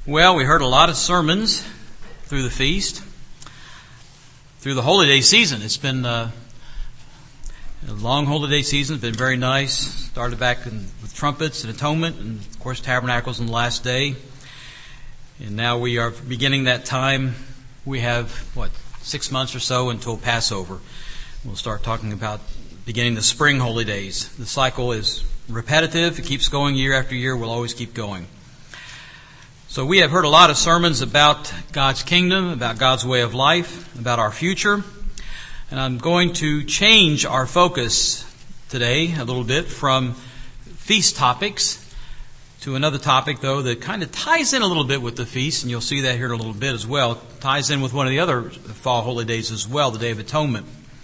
Well, we heard a lot of sermons through the feast, through the holiday season. It's been a long holiday season. It's been very nice. Started back with trumpets and atonement and, of course, tabernacles on the last day. And now we are beginning that time. We have, 6 months or so until Passover. We'll start talking about beginning the spring holidays. The cycle is repetitive. It keeps going year after year. We'll always keep going. So we have heard a lot of sermons about God's kingdom, about God's way of life, about our future. And I'm going to change our focus today a little bit from feast topics to another topic, though, that kind of ties in a little bit with the feast, and you'll see that here in a little bit as well. It ties in with one of the other fall holidays as well, the Day of Atonement.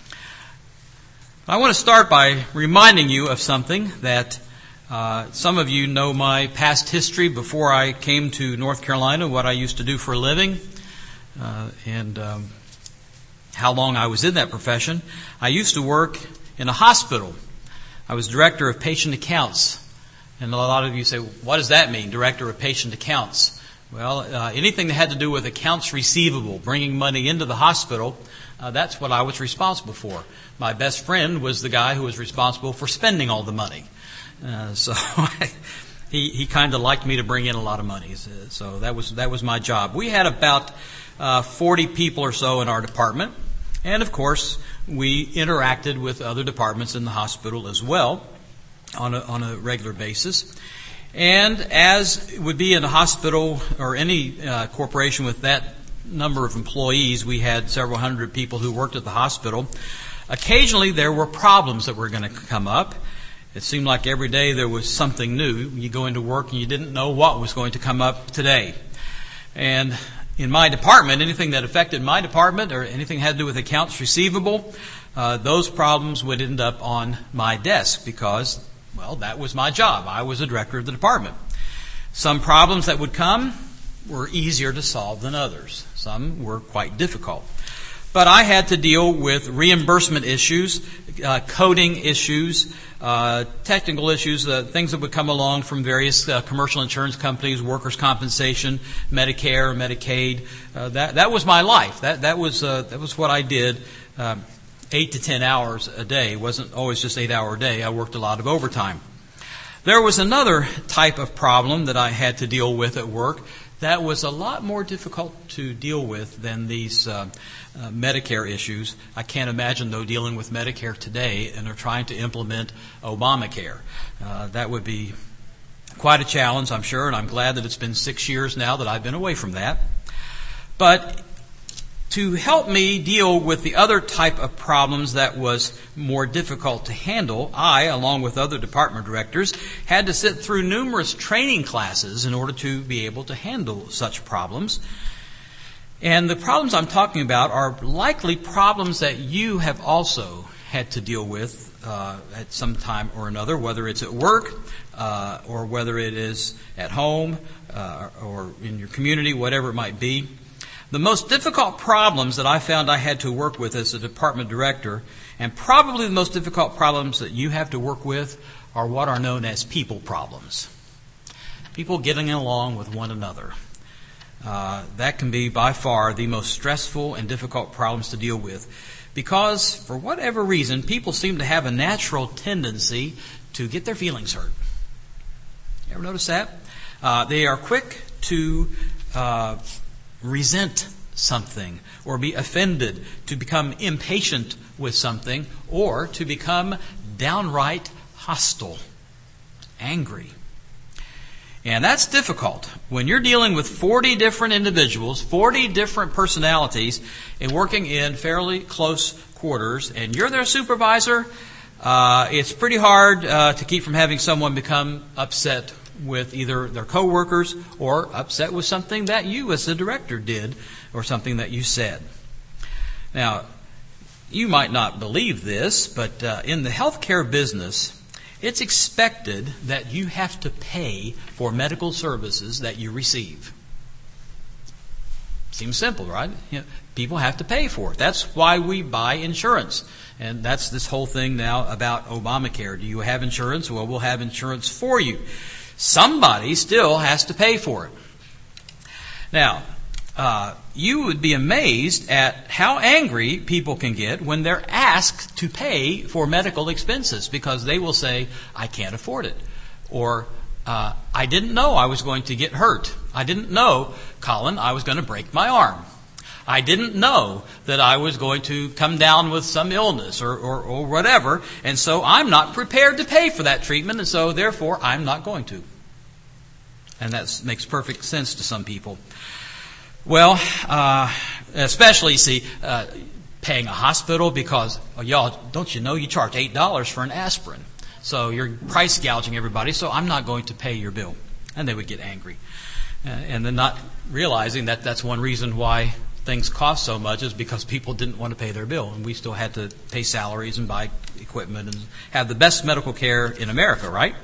I want to start by reminding you of something that some of you know my past history before I came to North Carolina, what I used to do for a living, and how long I was in that profession. I used to work in a hospital. I was director of patient accounts. And a lot of you say, what does that mean, director of patient accounts? Well, anything that had to do with accounts receivable, bringing money into the hospital, that's what I was responsible for. My best friend was the guy who was responsible for spending all the money. So he kind of liked me to bring in a lot of money. So that was my job. We had about 40 people or so in our department. And, of course, we interacted with other departments in the hospital as well on a regular basis. And as would be in a hospital or any corporation with that number of employees, we had several hundred people who worked at the hospital. Occasionally there were problems that were going to come up. It seemed like every day there was something new. You go into work and you didn't know what was going to come up today. And in my department, anything that affected my department or anything had to do with accounts receivable, those problems would end up on my desk because, well, that was my job. I was the director of the department. Some problems that would come were easier to solve than others. Some were quite difficult. But I had to deal with reimbursement issues, coding issues, technical issues, things that would come along from various commercial insurance companies, workers' compensation, Medicare, Medicaid. That was my life. That was what I did 8 to 10 hours a day. It wasn't always just 8-hour day. I worked a lot of overtime. There was another type of problem that I had to deal with at work that was a lot more difficult to deal with than these Medicare issues. I can't imagine, though, dealing with Medicare today and are trying to implement Obamacare. That would be quite a challenge, I'm sure, and I'm glad that it's been 6 years now that I've been away from that. But to help me deal with the other type of problems that was more difficult to handle, I, along with other department directors, had to sit through numerous training classes in order to be able to handle such problems. And the problems I'm talking about are likely problems that you have also had to deal with at some time or another, whether it's at work or whether it is at home or in your community, whatever it might be. The most difficult problems that I found I had to work with as a department director, and probably the most difficult problems that you have to work with, are what are known as people problems. People getting along with one another. That can be by far the most stressful and difficult problems to deal with, because for whatever reason, people seem to have a natural tendency to get their feelings hurt. You ever notice that? They are quick to resent something or be offended, to become impatient with something, or to become downright hostile, angry. And that's difficult. When you're dealing with 40 different individuals, 40 different personalities, and working in fairly close quarters, and you're their supervisor, it's pretty hard to keep from having someone become upset with either their coworkers or upset with something that you as the director did or something that you said. Now, you might not believe this, but in the healthcare business, it's expected that you have to pay for medical services that you receive. Seems simple, right? People have to pay for it. That's why we buy insurance. And that's this whole thing now about Obamacare. Do you have insurance? Well, we'll have insurance for you. Somebody still has to pay for it. Now, you would be amazed at how angry people can get when they're asked to pay for medical expenses because they will say, I can't afford it. Or, I didn't know I was going to get hurt. I didn't know, Colin, I was going to break my arm. I didn't know that I was going to come down with some illness or whatever, and so I'm not prepared to pay for that treatment, and so therefore I'm not going to. And that makes perfect sense to some people. Well, especially, paying a hospital because, y'all, don't you know you charge $8 for an aspirin? So you're price gouging everybody, so I'm not going to pay your bill. And they would get angry. And then not realizing that that's one reason why things cost so much is because people didn't want to pay their bill. And we still had to pay salaries and buy equipment and have the best medical care in America, right?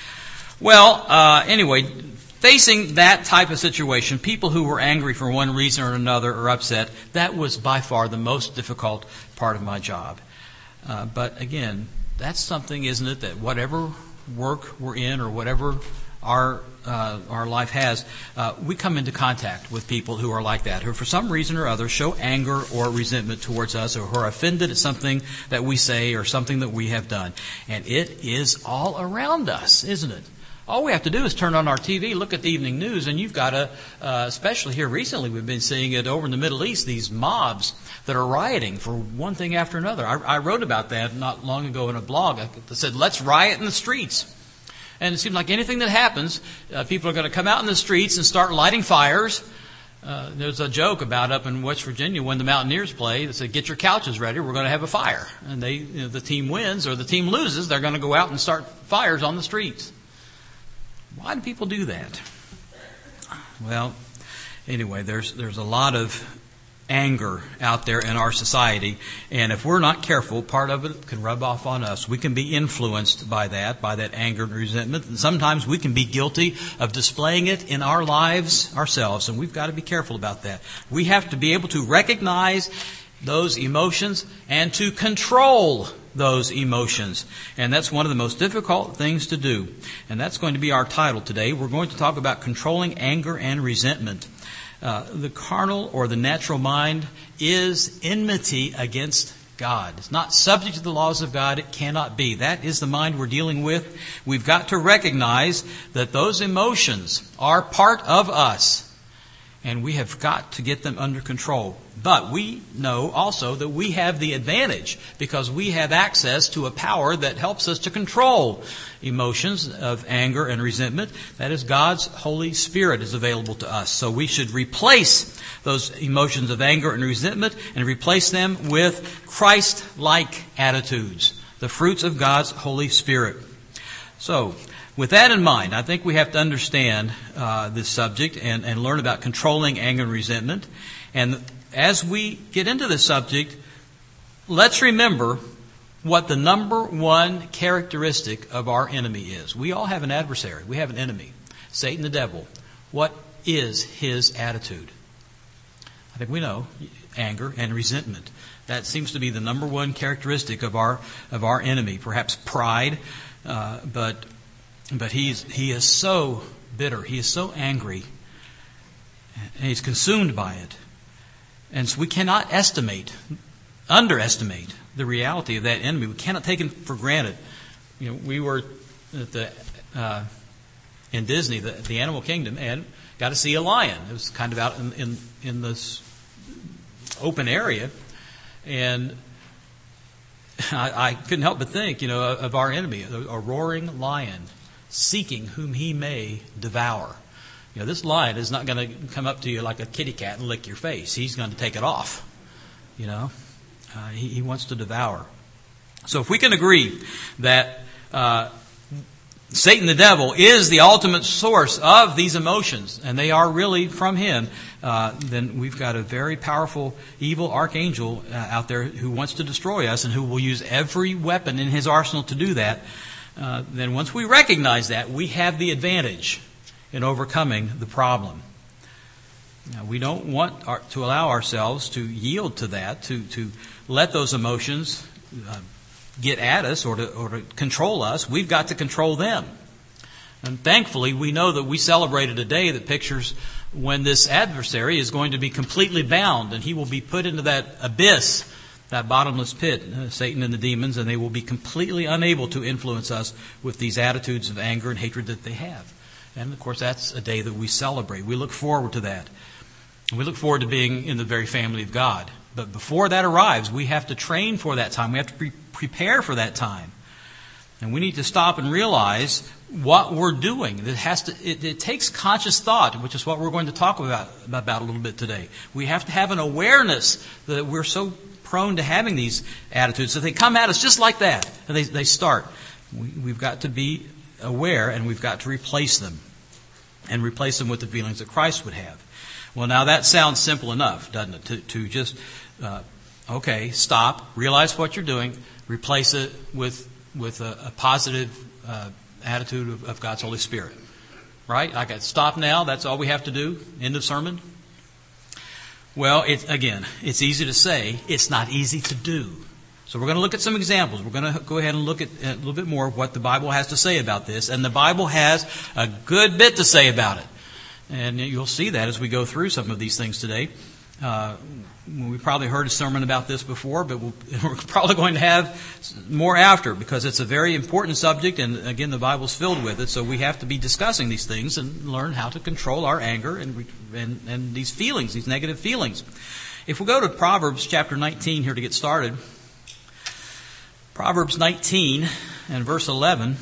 Well, anyway, facing that type of situation, people who were angry for one reason or another or upset, that was by far the most difficult part of my job. But again, that's something, isn't it, that whatever work we're in or whatever our life has, we come into contact with people who are like that, who for some reason or other show anger or resentment towards us, or who are offended at something that we say or something that we have done. And it is all around us, isn't it? All we have to do is turn on our TV, look at the evening news, and you've got especially here recently, we've been seeing it over in the Middle East, these mobs that are rioting for one thing after another. I wrote about that not long ago in a blog that said, let's riot in the streets. And it seems like anything that happens, people are going to come out in the streets and start lighting fires. There's a joke about up in West Virginia when the Mountaineers play. They say, get your couches ready, we're going to have a fire. And the team wins or the team loses, they're going to go out and start fires on the streets. Why do people do that? Well, anyway, there's a lot of anger out there in our society, and if we're not careful, part of it can rub off on us. We can be influenced by that anger and resentment, and sometimes we can be guilty of displaying it in our lives ourselves, and we've got to be careful about that. We have to be able to recognize those emotions and to control those emotions. And that's one of the most difficult things to do. And that's going to be our title today. We're going to talk about controlling anger and resentment. The carnal or the natural mind is enmity against God. It's not subject to the laws of God. It cannot be. That is the mind we're dealing with. We've got to recognize that those emotions are part of us. And we have got to get them under control. But we know also that we have the advantage because we have access to a power that helps us to control emotions of anger and resentment. That is, God's Holy Spirit is available to us. So we should replace those emotions of anger and resentment and replace them with Christ-like attitudes, the fruits of God's Holy Spirit. So, with that in mind, I think we have to understand this subject and learn about controlling anger and resentment. And as we get into this subject, let's remember what the number one characteristic of our enemy is. We all have an adversary. We have an enemy, Satan the devil. What is his attitude? I think we know, anger and resentment. That seems to be the number one characteristic of our enemy. Perhaps pride, but he is so bitter. He is so angry. And he's consumed by it. And so we cannot underestimate the reality of that enemy. We cannot take him for granted. You know, we were at in Disney, the Animal Kingdom, and got to see a lion. It was kind of out in this open area. And I couldn't help but think, of our enemy, a roaring lion, seeking whom he may devour. This lion is not going to come up to you like a kitty cat and lick your face. He's going to take it off. He wants to devour. So if we can agree that Satan the devil is the ultimate source of these emotions, and they are really from him, then we've got a very powerful evil archangel out there who wants to destroy us and who will use every weapon in his arsenal to do that. Then once we recognize that, we have the advantage in overcoming the problem. Now, we don't want to allow ourselves to yield to that, to let those emotions get at us or to control us. We've got to control them. And thankfully, we know that we celebrated a day that pictures when this adversary is going to be completely bound, and he will be put into that abyss, that bottomless pit, Satan and the demons, and they will be completely unable to influence us with these attitudes of anger and hatred that they have. And of course, that's a day that we celebrate. We look forward to that. We look forward to being in the very family of God. But before that arrives, we have to train for that time. We have to prepare for that time. And we need to stop and realize what we're doing. It takes conscious thought, which is what we're going to talk about a little bit today. We have to have an awareness that we're so prone to having these attitudes. So they come at us just like that, and they start. We've got to be aware, and we've got to replace them, and replace them with the feelings that Christ would have. Well, now that sounds simple enough, doesn't it? To just, stop, realize what you're doing, replace it with a positive attitude of God's Holy Spirit. Right? I got stop now. That's all we have to do. End of sermon. Well, it's easy to say. It's not easy to do. So we're going to look at some examples. We're going to go ahead and look at a little bit more of what the Bible has to say about this. And the Bible has a good bit to say about it. And you'll see that as we go through some of these things today. We probably heard a sermon about this before, but we're probably going to have more after, because it's a very important subject, and again, the Bible's filled with it, so we have to be discussing these things and learn how to control our anger and these feelings, these negative feelings. If we go to Proverbs chapter 19 here to get started, Proverbs 19 and verse 11,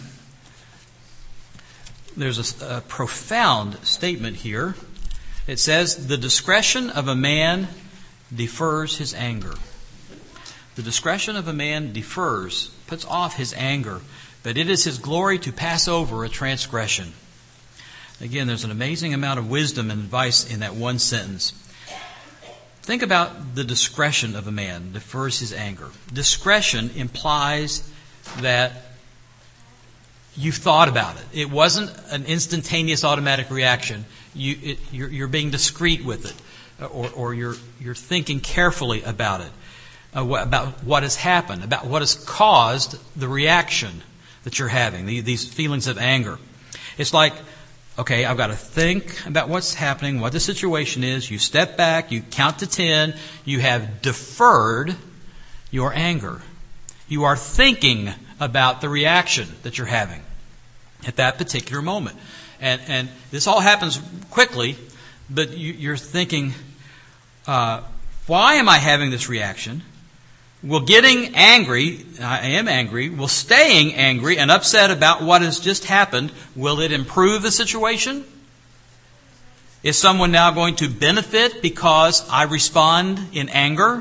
there's a profound statement here. It says, "The discretion of a man defers his anger." The discretion of a man puts off his anger, but it is his glory to pass over a transgression. Again, there's an amazing amount of wisdom and advice in that one sentence. Think about the discretion of a man defers his anger. Discretion implies that you've thought about it. It wasn't an instantaneous automatic reaction. You're being discreet with it, or you're thinking carefully about it, about what has happened, about what has caused the reaction that you're having, these feelings of anger. It's like, okay, I've got to think about what's happening, what the situation is. You step back, you count to 10, you have deferred your anger. You are thinking about the reaction that you're having at that particular moment. And this all happens quickly, but you're thinking, why am I having this reaction? Will getting angry, I am angry, will staying angry and upset about what has just happened, will it improve the situation? Is someone now going to benefit because I respond in anger?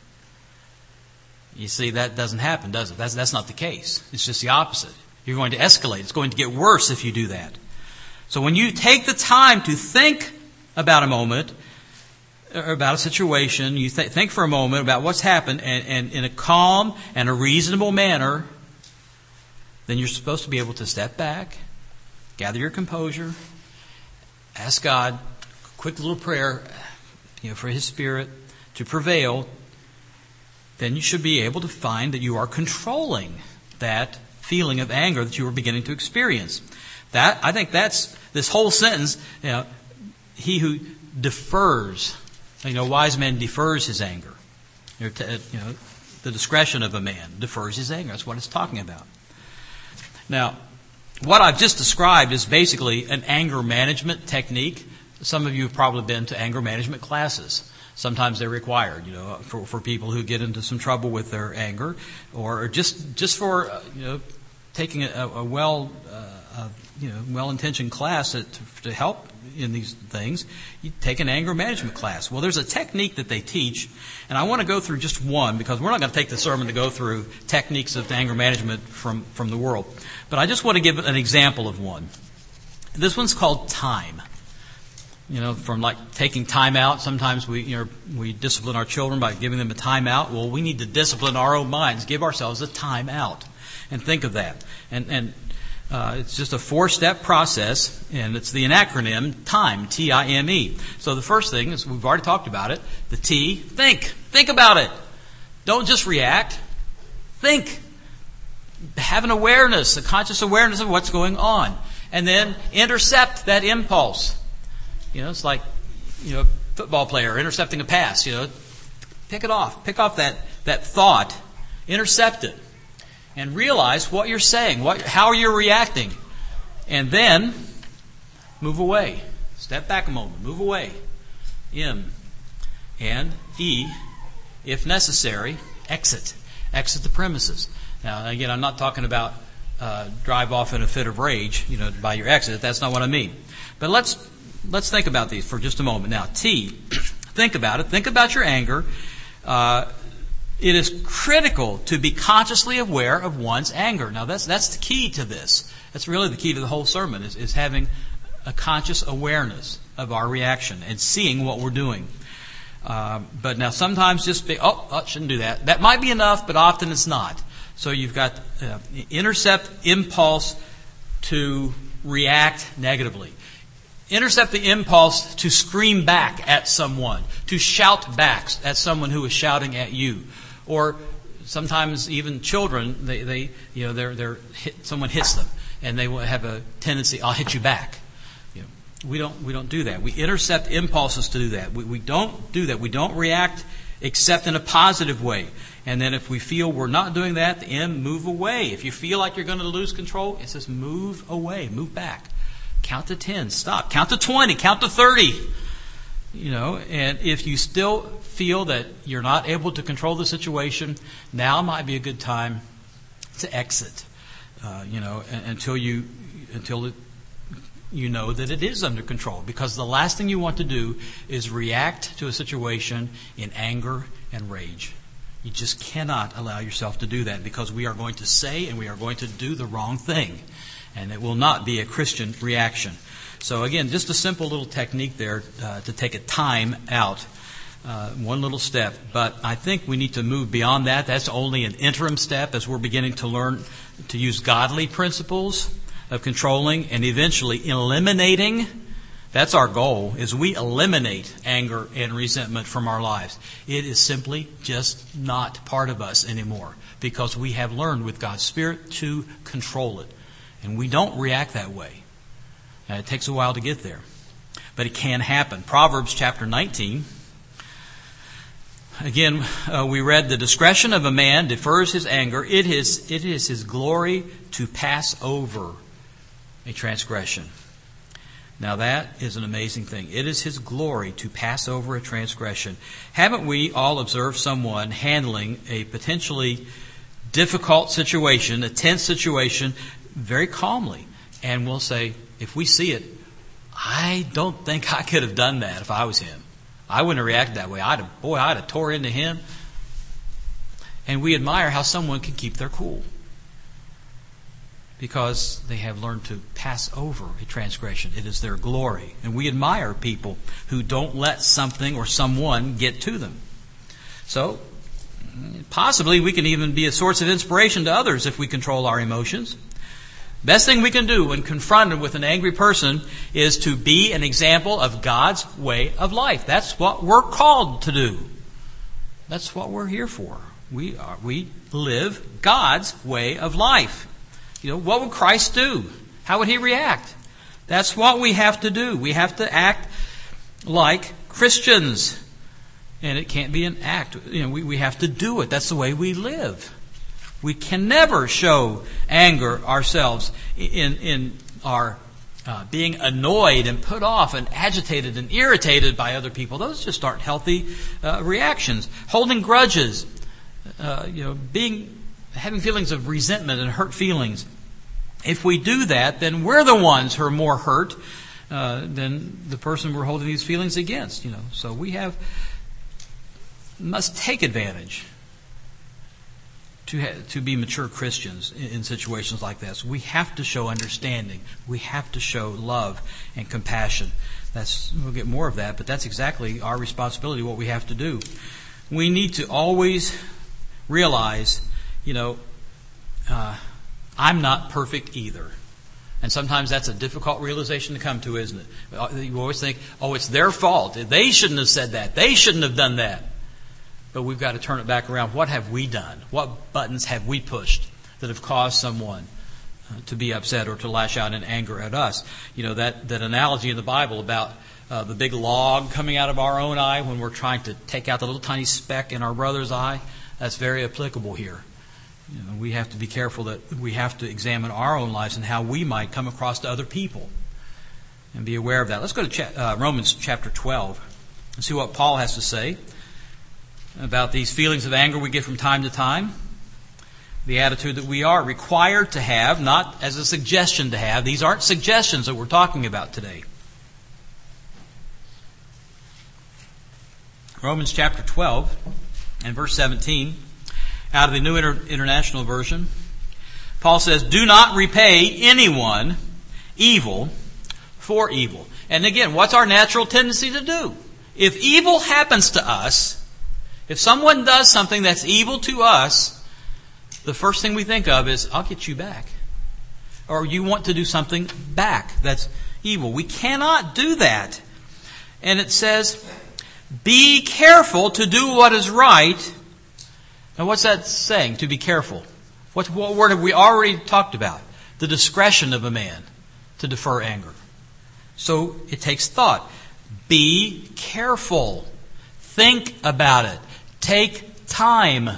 You see, that doesn't happen, does it? That's not the case. It's just the opposite. You're going to escalate. It's going to get worse if you do that. So when you take the time to think about a moment, or about a situation, you think for a moment about what's happened, and in a calm and a reasonable manner, then you're supposed to be able to step back, gather your composure, ask God a quick little prayer, for His Spirit to prevail. Then you should be able to find that you are controlling that feeling of anger that you were beginning to experience. I think that's this whole sentence. He who defers, wise man defers his anger. The discretion of a man defers his anger. That's what it's talking about. Now, what I've just described is basically an anger management technique. Some of you have probably been to anger management classes. Sometimes they're required, for people who get into some trouble with their anger, or just for taking a well-intentioned class to help in these things. You take an anger management class. Well, there's a technique that they teach, and I want to go through just one, because we're not going to take the sermon to go through techniques of anger management from the world. But I just want to give an example of one. This one's called time. From like taking time out. Sometimes we discipline our children by giving them a time out. Well, we need to discipline our own minds, give ourselves a time out, and think of that. And it's just a 4-step process, and it's the acronym TIME, T-I-M-E. So the first thing is, we've already talked about it, the T, think. Think about it. Don't just react. Think. Have an awareness, a conscious awareness of what's going on. And then intercept that impulse. It's like, a football player intercepting a pass. Pick it off. Pick off that thought. Intercept it. And realize what you're saying, how you're reacting. And then move away. Step back a moment. Move away. M. And E, if necessary, exit. Exit the premises. Now, again, I'm not talking about drive off in a fit of rage, by your exit. That's not what I mean. But let's think about these for just a moment. Now, T, think about it. Think about your anger. It is critical to be consciously aware of one's anger. Now, that's the key to this. That's really the key to the whole sermon, is having a conscious awareness of our reaction and seeing what we're doing. But now sometimes just shouldn't do that. That might be enough, but often it's not. So you've got intercept impulse to react negatively. Intercept the impulse to scream back at someone, to shout back at someone who is shouting at you. Or sometimes even children, someone hits them and they will have a tendency, I'll hit you back. We don't do that. We intercept impulses to do that. We don't do that. We don't react except in a positive way. And then if we feel we're not doing that, the M, move away. If you feel like you're going to lose control, it says move away, move back. Count to 10, stop. Count to 20, count to 30. And if you still feel that you're not able to control the situation, now might be a good time to exit. Until you know that it is under control. Because the last thing you want to do is react to a situation in anger and rage. You just cannot allow yourself to do that, because we are going to say and we are going to do the wrong thing. And it will not be a Christian reaction. So again, just a simple little technique there to take a time out. One little step. But I think we need to move beyond that. That's only an interim step as we're beginning to learn to use godly principles of controlling and eventually eliminating. That's our goal, is we eliminate anger and resentment from our lives. It is simply just not part of us anymore, because we have learned with God's Spirit to control it. And we don't react that way. It takes a while to get there. But it can happen. Proverbs chapter 19. Again, we read, the discretion of a man defers his anger. It is his glory to pass over a transgression. Now that is an amazing thing. It is his glory to pass over a transgression. Haven't we all observed someone handling a potentially difficult situation, a tense situation, very calmly? And we'll say, if we see it, I don't think I could have done that if I was him. I wouldn't have reacted that way. I'd have tore into him. And we admire how someone can keep their cool, because they have learned to pass over a transgression. It is their glory. And we admire people who don't let something or someone get to them. So, possibly we can even be a source of inspiration to others if we control our emotions. Best thing we can do when confronted with an angry person is to be an example of God's way of life. That's what we're called to do. That's what we're here for. We live God's way of life. What would Christ do? How would he react? That's what we have to do. We have to act like Christians. And it can't be an act. We have to do it. That's the way we live. We can never show anger ourselves in our being annoyed and put off and agitated and irritated by other people. Those just aren't healthy reactions. Holding grudges, having feelings of resentment and hurt feelings. If we do that, then we're the ones who are more hurt than the person we're holding these feelings against. So we must take advantage to be mature Christians in situations like this. We have to show understanding. We have to show love and compassion. We'll get more of that, but that's exactly our responsibility, what we have to do. We need to always realize, I'm not perfect either. And sometimes that's a difficult realization to come to, isn't it? You always think, it's their fault. They shouldn't have said that. They shouldn't have done that. But we've got to turn it back around. What have we done? What buttons have we pushed that have caused someone to be upset or to lash out in anger at us. You know, that analogy in the Bible about the big log coming out of our own eye when we're trying to take out the little tiny speck in our brother's eye, that's very applicable here. You know, we have to be careful that we have to examine our own lives and how we might come across to other people and be aware of that. Let's go to Romans chapter 12 and see what Paul has to say about these feelings of anger we get from time to time. The attitude that we are required to have, not as a suggestion to have. These aren't suggestions that we're talking about today. Romans chapter 12 and verse 17, out of the New International Version, Paul says, "Do not repay anyone evil for evil." And again, what's our natural tendency to do? If evil happens to us, if someone does something that's evil to us, the first thing we think of is, I'll get you back. Or you want to do something back that's evil. We cannot do that. And it says, be careful to do what is right. Now what's that saying, to be careful? What word have we already talked about? The discretion of a man to defer anger. So it takes thought. Be careful. Think about it. Take time.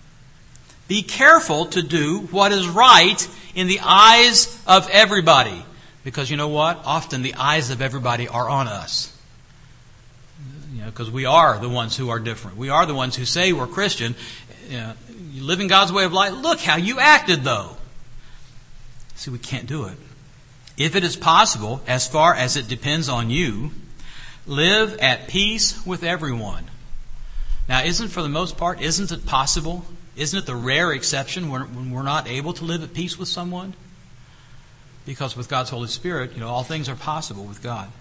Be careful to do what is right in the eyes of everybody. Because you know what? Often the eyes of everybody are on us. You know, because we are the ones who are different. We are the ones who say we're Christian. You live in God's way of life. Look how you acted, though. See, we can't do it. If it is possible, as far as it depends on you, live at peace with everyone. Now, for the most part, isn't it possible? Isn't it the rare exception when we're not able to live at peace with someone? Because with God's Holy Spirit, all things are possible with God.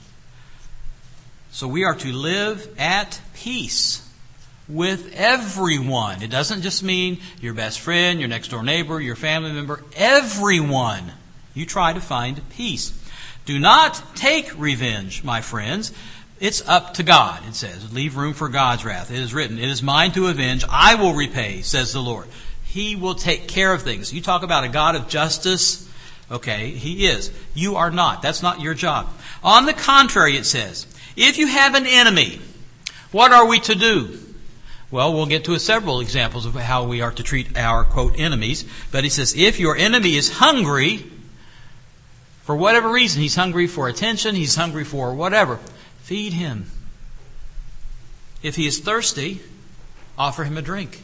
So we are to live at peace with everyone. It doesn't just mean your best friend, your next door neighbor, your family member. Everyone. You try to find peace. Do not take revenge, my friends. It's up to God, it says. Leave room for God's wrath. It is written, it is mine to avenge. I will repay, says the Lord. He will take care of things. You talk about a God of justice. Okay, He is. You are not. That's not your job. On the contrary, it says, if you have an enemy, what are we to do? Well, we'll get to several examples of how we are to treat our, quote, enemies. But he says, if your enemy is hungry, for whatever reason, he's hungry for attention, he's hungry for whatever, feed him. If he is thirsty, offer him a drink.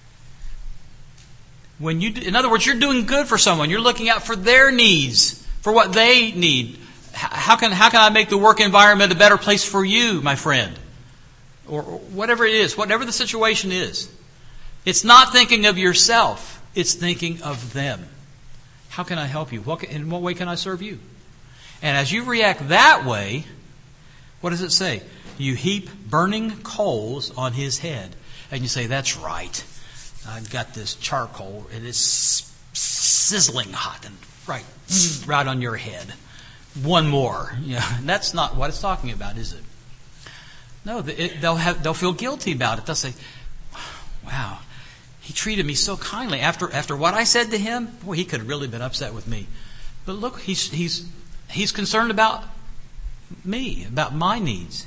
In other words, you're doing good for someone. You're looking out for their needs, for what they need. How can I make the work environment a better place for you, my friend? Or whatever it is, whatever the situation is. It's not thinking of yourself. It's thinking of them. How can I help you? In what way can I serve you? And as you react that way, what does it say? You heap burning coals on his head. And you say, that's right. I've got this charcoal. It is sizzling hot and right on your head. One more. That's not what it's talking about, is it? No, they'll feel guilty about it. They'll say, wow, he treated me so kindly. After what I said to him, boy, he could have really been upset with me. But look, he's concerned about me, about my needs.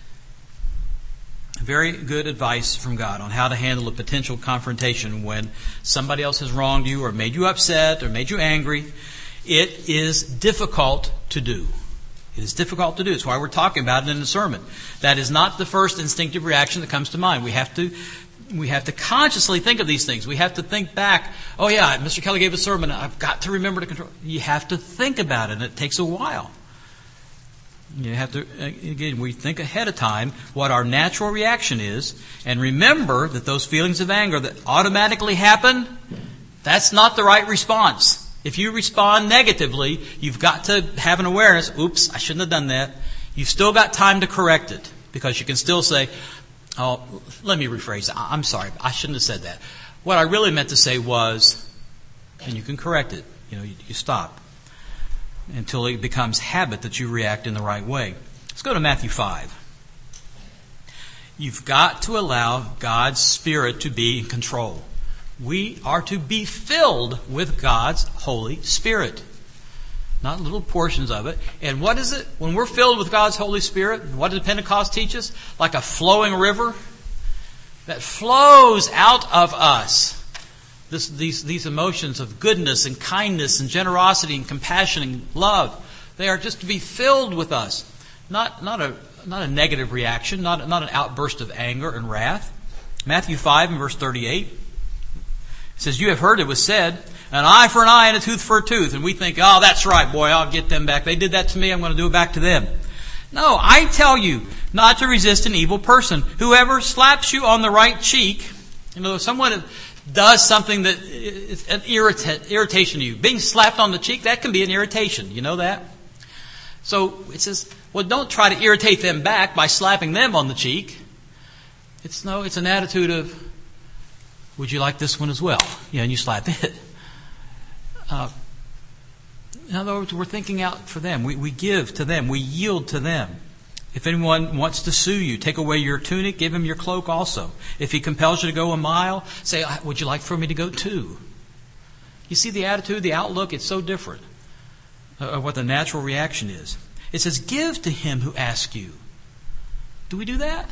Very good advice from God on how to handle a potential confrontation when somebody else has wronged you or made you upset or made you angry. It is difficult to do. It is difficult to do. That's why we're talking about it in the sermon. That is not the first instinctive reaction that comes to mind. We have to consciously think of these things. We have to think back. Oh yeah, Mr. Kelly gave a sermon. I've got to remember to control. You have to think about it, and it takes a while. You have to, again, we think ahead of time what our natural reaction is, and remember that those feelings of anger that automatically happen, that's not the right response. If you respond negatively, you've got to have an awareness, oops, I shouldn't have done that. You've still got time to correct it, because you can still say, oh, let me rephrase it. I'm sorry, I shouldn't have said that. What I really meant to say was, and you can correct it. You stop until it becomes habit that you react in the right way. Let's go to Matthew 5. You've got to allow God's Spirit to be in control. We are to be filled with God's Holy Spirit. Not little portions of it. And what is it? When we're filled with God's Holy Spirit, what did Pentecost teach us? Like a flowing river that flows out of us. These emotions of goodness and kindness and generosity and compassion and love. They are just to be filled with us. Not a negative reaction, not an outburst of anger and wrath. Matthew 5 and verse 38. It says, you have heard it was said, an eye for an eye and a tooth for a tooth. And we think, oh, that's right, boy, I'll get them back. They did that to me, I'm going to do it back to them. No, I tell you not to resist an evil person. Whoever slaps you on the right cheek, if someone does something that is an irritation to you, being slapped on the cheek, that can be an irritation. You know that? So it says, well, don't try to irritate them back by slapping them on the cheek. It's an attitude of, would you like this one as well? And you slap it. In other words, we're thinking out for them. We give to them. We yield to them. If anyone wants to sue you, take away your tunic, give him your cloak also. If he compels you to go a mile, say, would you like for me to go 2? You see the attitude, the outlook, it's so different of what the natural reaction is. It says, give to him who asks you. Do we do that?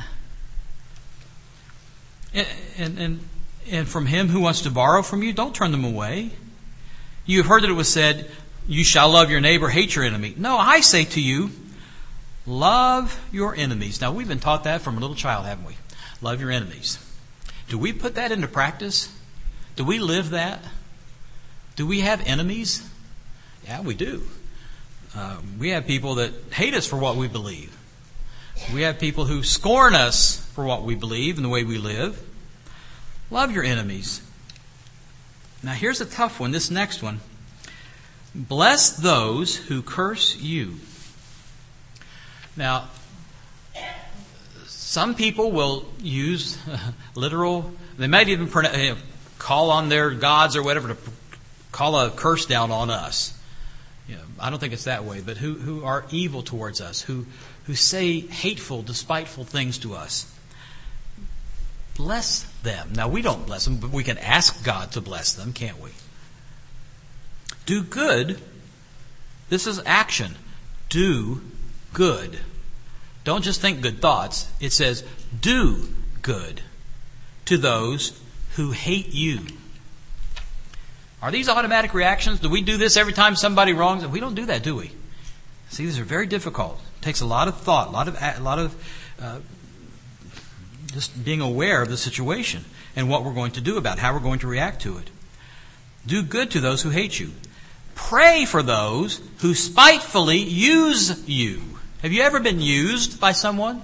And from him who wants to borrow from you, don't turn them away. You have heard that it was said, you shall love your neighbor, hate your enemy. No, I say to you, love your enemies. Now, we've been taught that from a little child, haven't we? Love your enemies. Do we put that into practice? Do we live that? Do we have enemies? Yeah, we do. We have people that hate us for what we believe. We have people who scorn us for what we believe and the way we live. Love your enemies. Now, here's a tough one, this next one. Bless those who curse you. Now, some people will use literal, they might even call on their gods or whatever to call a curse down on us. I don't think it's that way, but who are evil towards us, who say hateful, despiteful things to us. Bless them. Now, we don't bless them, but we can ask God to bless them, can't we? Do good. This is action. Do good. Don't just think good thoughts. It says, do good to those who hate you. Are these automatic reactions? Do we do this every time somebody wrongs? We don't do that, do we? See, these are very difficult. It takes a lot of thought, a lot of just being aware of the situation and what we're going to do about it, how we're going to react to it. Do good to those who hate you. Pray for those who spitefully use you. Have you ever been used by someone?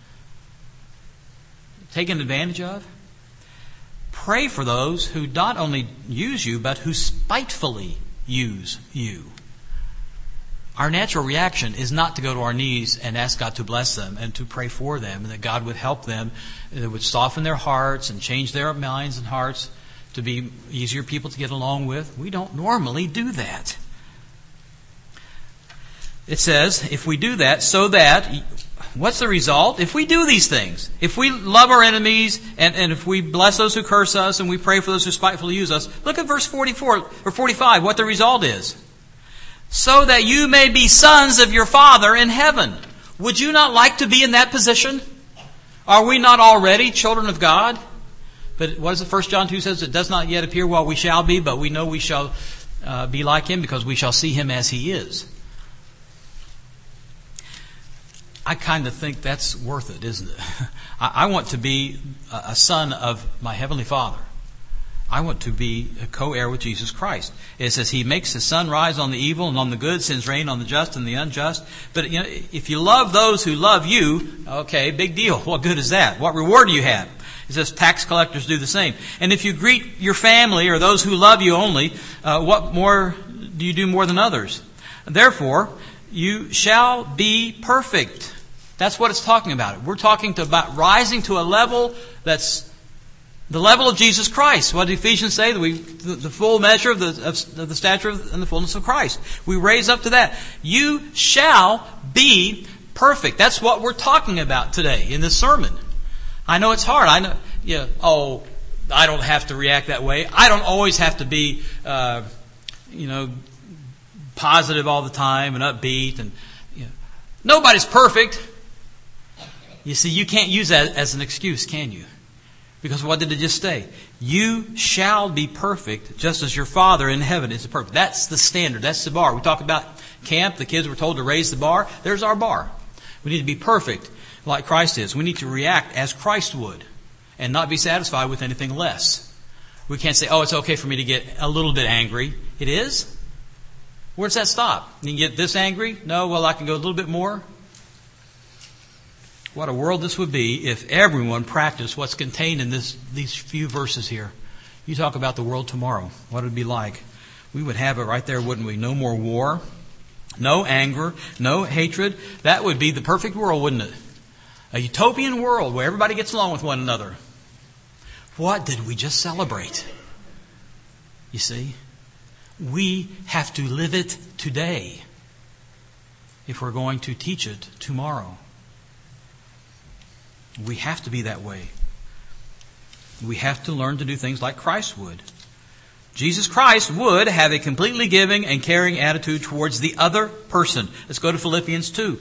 Taken advantage of? Pray for those who not only use you, but who spitefully use you. Our natural reaction is not to go to our knees and ask God to bless them and to pray for them and that God would help them, and that would soften their hearts and change their minds and hearts to be easier people to get along with. We don't normally do that. It says, if we do that, so that, what's the result? If we do these things, if we love our enemies and if we bless those who curse us and we pray for those who spitefully use us, look at verse 44 or 45, what the result is. So that you may be sons of your Father in heaven. Would you not like to be in that position? Are we not already children of God? But what is it 1 John 2 says? It does not yet appear what we shall be, but we know we shall be like Him because we shall see Him as He is. I kind of think that's worth it, isn't it? I want to be a son of my Heavenly Father. I want to be a co-heir with Jesus Christ. It says He makes the sun rise on the evil and on the good, sends rain on the just and the unjust. But if you love those who love you, okay, big deal. What good is that? What reward do you have? It says tax collectors do the same. And if you greet your family or those who love you only, what more do you do more than others? Therefore, you shall be perfect. That's what it's talking about. We're talking about rising to a level that's the level of Jesus Christ. What did Ephesians say? The full measure of the stature and the fullness of Christ. We raise up to that. You shall be perfect. That's what we're talking about today in this sermon. I know it's hard. I know, I don't have to react that way. I don't always have to be, positive all the time and upbeat. And nobody's perfect. You see, you can't use that as an excuse, can you? Because what did it just say? You shall be perfect, just as your Father in heaven is perfect. That's the standard. That's the bar. We talk about camp. The kids were told to raise the bar. There's our bar. We need to be perfect like Christ is. We need to react as Christ would and not be satisfied with anything less. We can't say, it's okay for me to get a little bit angry. It is? Where does that stop? You can get this angry? No, I can go a little bit more. What a world this would be if everyone practiced what's contained in these few verses here. You talk about the world tomorrow. What it would be like. We would have it right there, wouldn't we? No more war, no anger, no hatred. That would be the perfect world, wouldn't it? A utopian world where everybody gets along with one another. What did we just celebrate? You see, we have to live it today if we're going to teach it tomorrow. We have to be that way. We have to learn to do things like Christ would. Jesus Christ would have a completely giving and caring attitude towards the other person. Let's go to Philippians 2.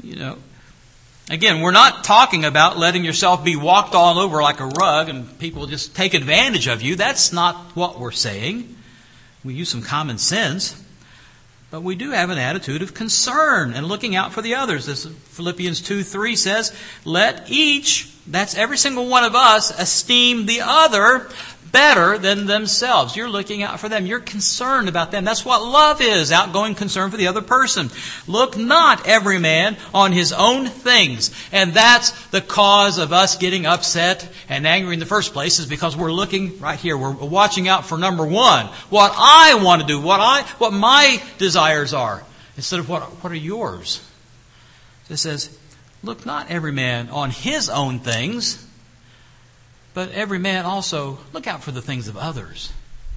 Again, we're not talking about letting yourself be walked all over like a rug and people just take advantage of you. That's not what we're saying. We use some common sense. But we do have an attitude of concern and looking out for the others. As Philippians 2:3 says, let each, that's every single one of us, esteem the other better than themselves. You're looking out for them. You're concerned about them. That's what love is, outgoing concern for the other person. Look not every man on his own things. And that's the cause of us getting upset and angry in the first place, is because we're looking right here. We're watching out for number one. What I want to do, what my desires are, instead of what are yours. It says, look not every man on his own things, but every man also look out for the things of others.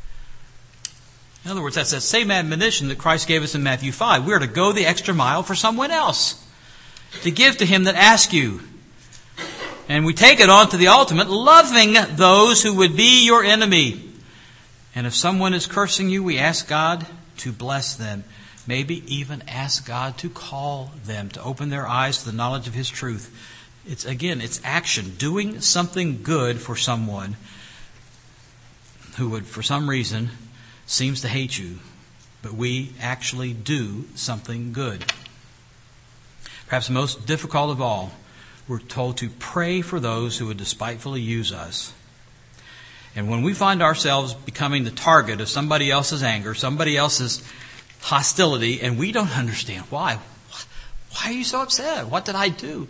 In other words, that's that same admonition that Christ gave us in Matthew 5. We are to go the extra mile for someone else, to give to him that asks you. And we take it on to the ultimate, loving those who would be your enemy. And if someone is cursing you, we ask God to bless them. Maybe even ask God to call them, to open their eyes to the knowledge of His truth. It's action, doing something good for someone who would, for some reason, seems to hate you. But we actually do something good. Perhaps most difficult of all, we're told to pray for those who would despitefully use us. And when we find ourselves becoming the target of somebody else's anger, somebody else's hostility, and we don't understand why. Why are you so upset? What did I do?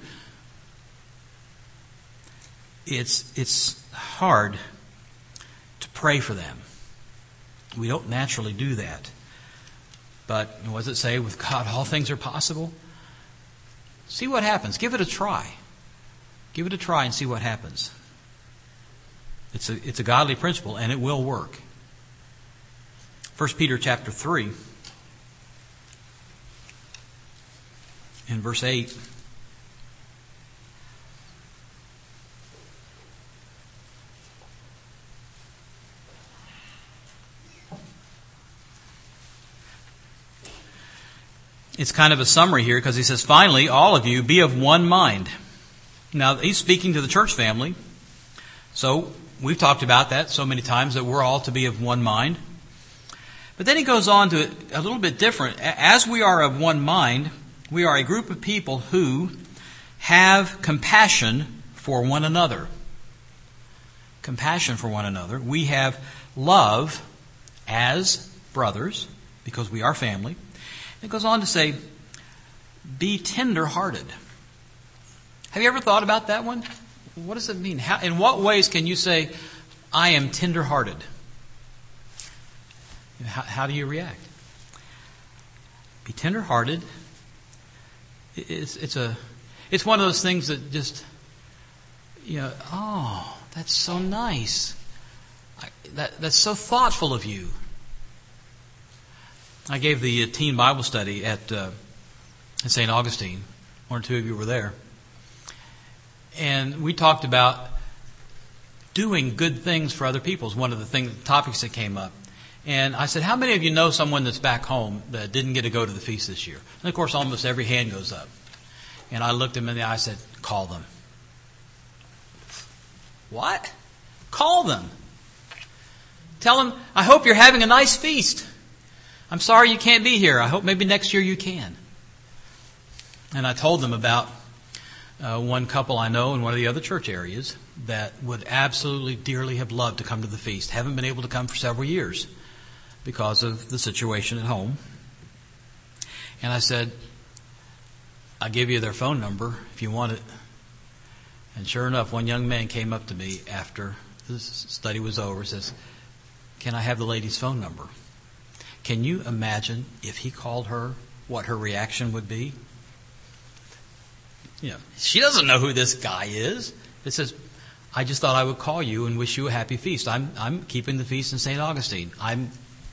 It's hard to pray for them. We don't naturally do that. But what does it say? With God, all things are possible. See what happens. Give it a try. Give it a try and see what happens. It's a godly principle, and it will work. 1 Peter chapter 3, in verse 8. It's kind of a summary here because he says, finally, all of you be of one mind. Now, he's speaking to the church family. So, we've talked about that so many times that we're all to be of one mind. But then he goes on to a little bit different. As we are of one mind, we are a group of people who have compassion for one another. Compassion for one another. We have love as brothers because we are family. It goes on to say, be tender-hearted. Have you ever thought about that one? What does it mean? In what ways can you say, I am tender-hearted? How do you react? Be tender-hearted. It's one of those things that just, that's so nice. That's so thoughtful of you. I gave the teen Bible study at St. Augustine. One or two of you were there. And we talked about doing good things for other people is one of the topics that came up. And I said, how many of you know someone that's back home that didn't get to go to the feast this year? And of course, almost every hand goes up. And I looked him in the eye and said, call them. What? Call them. Tell them, I hope you're having a nice feast. I'm sorry you can't be here. I hope maybe next year you can. And I told them about one couple I know in one of the other church areas that would absolutely dearly have loved to come to the feast. Haven't been able to come for several years because of the situation at home. And I said, I'll give you their phone number if you want it. And sure enough, one young man came up to me after the study was over and says, can I have the lady's phone number? Can you imagine if he called her, what her reaction would be? You know, she doesn't know who this guy is. It says, I just thought I would call you and wish you a happy feast. I'm keeping the feast in St. Augustine. I'm,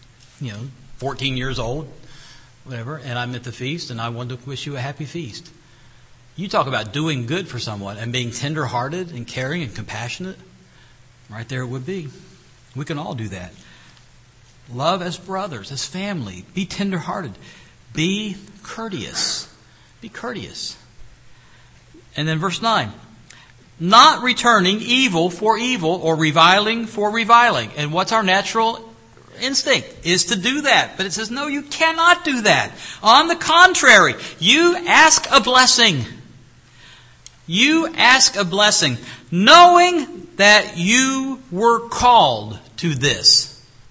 14 years old, whatever, and I'm at the feast and I wanted to wish you a happy feast. You talk about doing good for someone and being tender-hearted and caring and compassionate. Right there it would be. We can all do that. Love as brothers, as family. Be tender-hearted. Be courteous. Be courteous. And then verse 9. Not returning evil for evil or reviling for reviling. And what's our natural instinct? Is to do that. But it says, no, you cannot do that. On the contrary, you ask a blessing. You ask a blessing, knowing that you were called to this.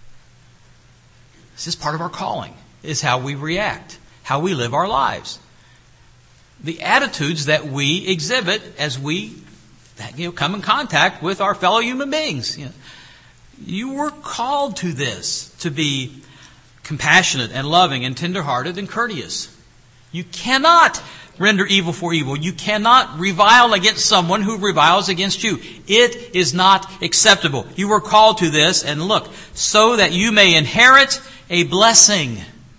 This is part of our calling, is how we react, how we live our lives. The attitudes that we exhibit as we come in contact with our fellow human beings. You were called to this, to be compassionate and loving and tenderhearted and courteous. You cannot render evil for evil. You cannot revile against someone who reviles against you. It is not acceptable. You were called to this, and look, so that you may inherit a blessing.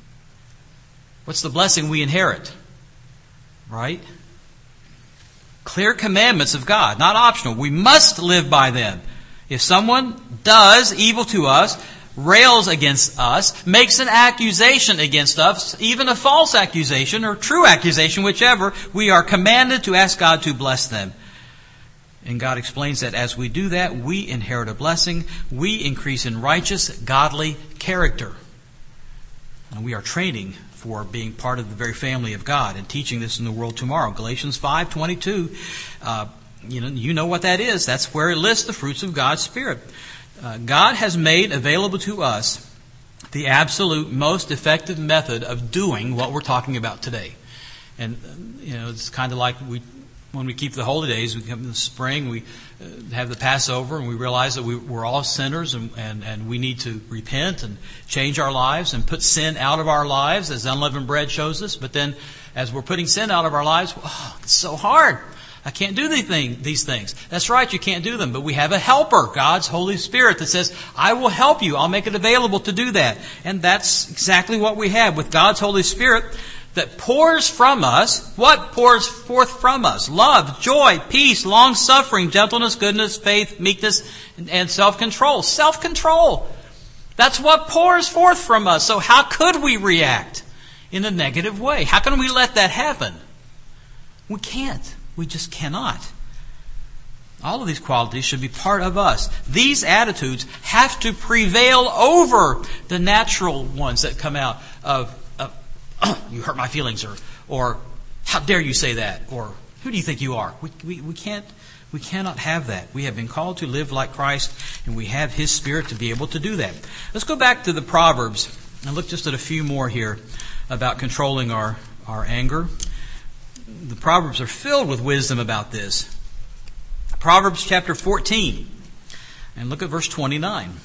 What's the blessing we inherit? Right? Clear commandments of God, not optional. We must live by them. If someone does evil to us, rails against us, makes an accusation against us, even a false accusation or true accusation, whichever, we are commanded to ask God to bless them. And God explains that as we do that, we inherit a blessing. We increase in righteous, godly character. And we are training for being part of the very family of God and teaching this in the world tomorrow. Galatians 5:22, you know what that is. That's where it lists the fruits of God's Spirit. God has made available to us the absolute most effective method of doing what we're talking about today. And, it's kind of like when we keep the holy days, we come in the spring, we have the Passover, and we realize that we're all sinners and we need to repent and change our lives and put sin out of our lives, as unleavened bread shows us. But then as we're putting sin out of our lives, it's so hard. I can't do these things. That's right, you can't do them. But we have a helper, God's Holy Spirit, that says, I will help you. I'll make it available to do that. And that's exactly what we have with God's Holy Spirit that pours from us. What pours forth from us? Love, joy, peace, long-suffering, gentleness, goodness, faith, meekness, and self-control. Self-control. That's what pours forth from us. So how could we react in a negative way? How can we let that happen? We can't. We just cannot. All of these qualities should be part of us. These attitudes have to prevail over the natural ones that come out of you hurt my feelings, or how dare you say that, or who do you think you are? We cannot have that. We have been called to live like Christ, and we have His Spirit to be able to do that. Let's go back to the Proverbs and look just at a few more here about controlling our anger. The Proverbs are filled with wisdom about this. Proverbs chapter 14. And look at verse 29.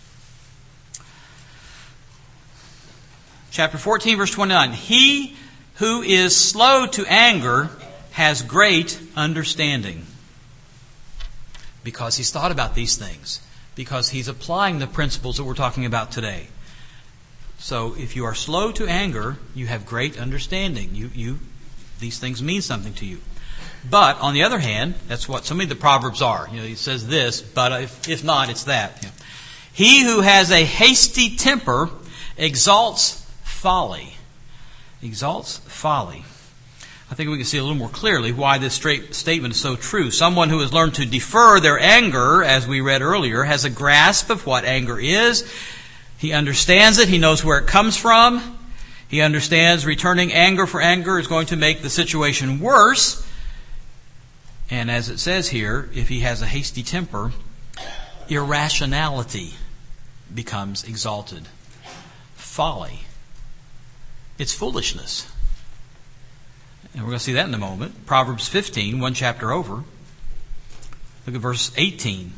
Chapter 14, verse 29. He who is slow to anger has great understanding. Because he's thought about these things. Because he's applying the principles that we're talking about today. So if you are slow to anger, you have great understanding. These things mean something to you. But, on the other hand, that's what so many of the Proverbs are. He says this, but if not, it's that. He who has a hasty temper exalts folly. Exalts folly. I think we can see a little more clearly why this statement is so true. Someone who has learned to defer their anger, as we read earlier, has a grasp of what anger is. He understands it. He knows where it comes from. He understands returning anger for anger is going to make the situation worse. And as it says here, if he has a hasty temper, irrationality becomes exalted. Folly. It's foolishness. And we're going to see that in a moment. Proverbs 15, one chapter over. Look at verse 18.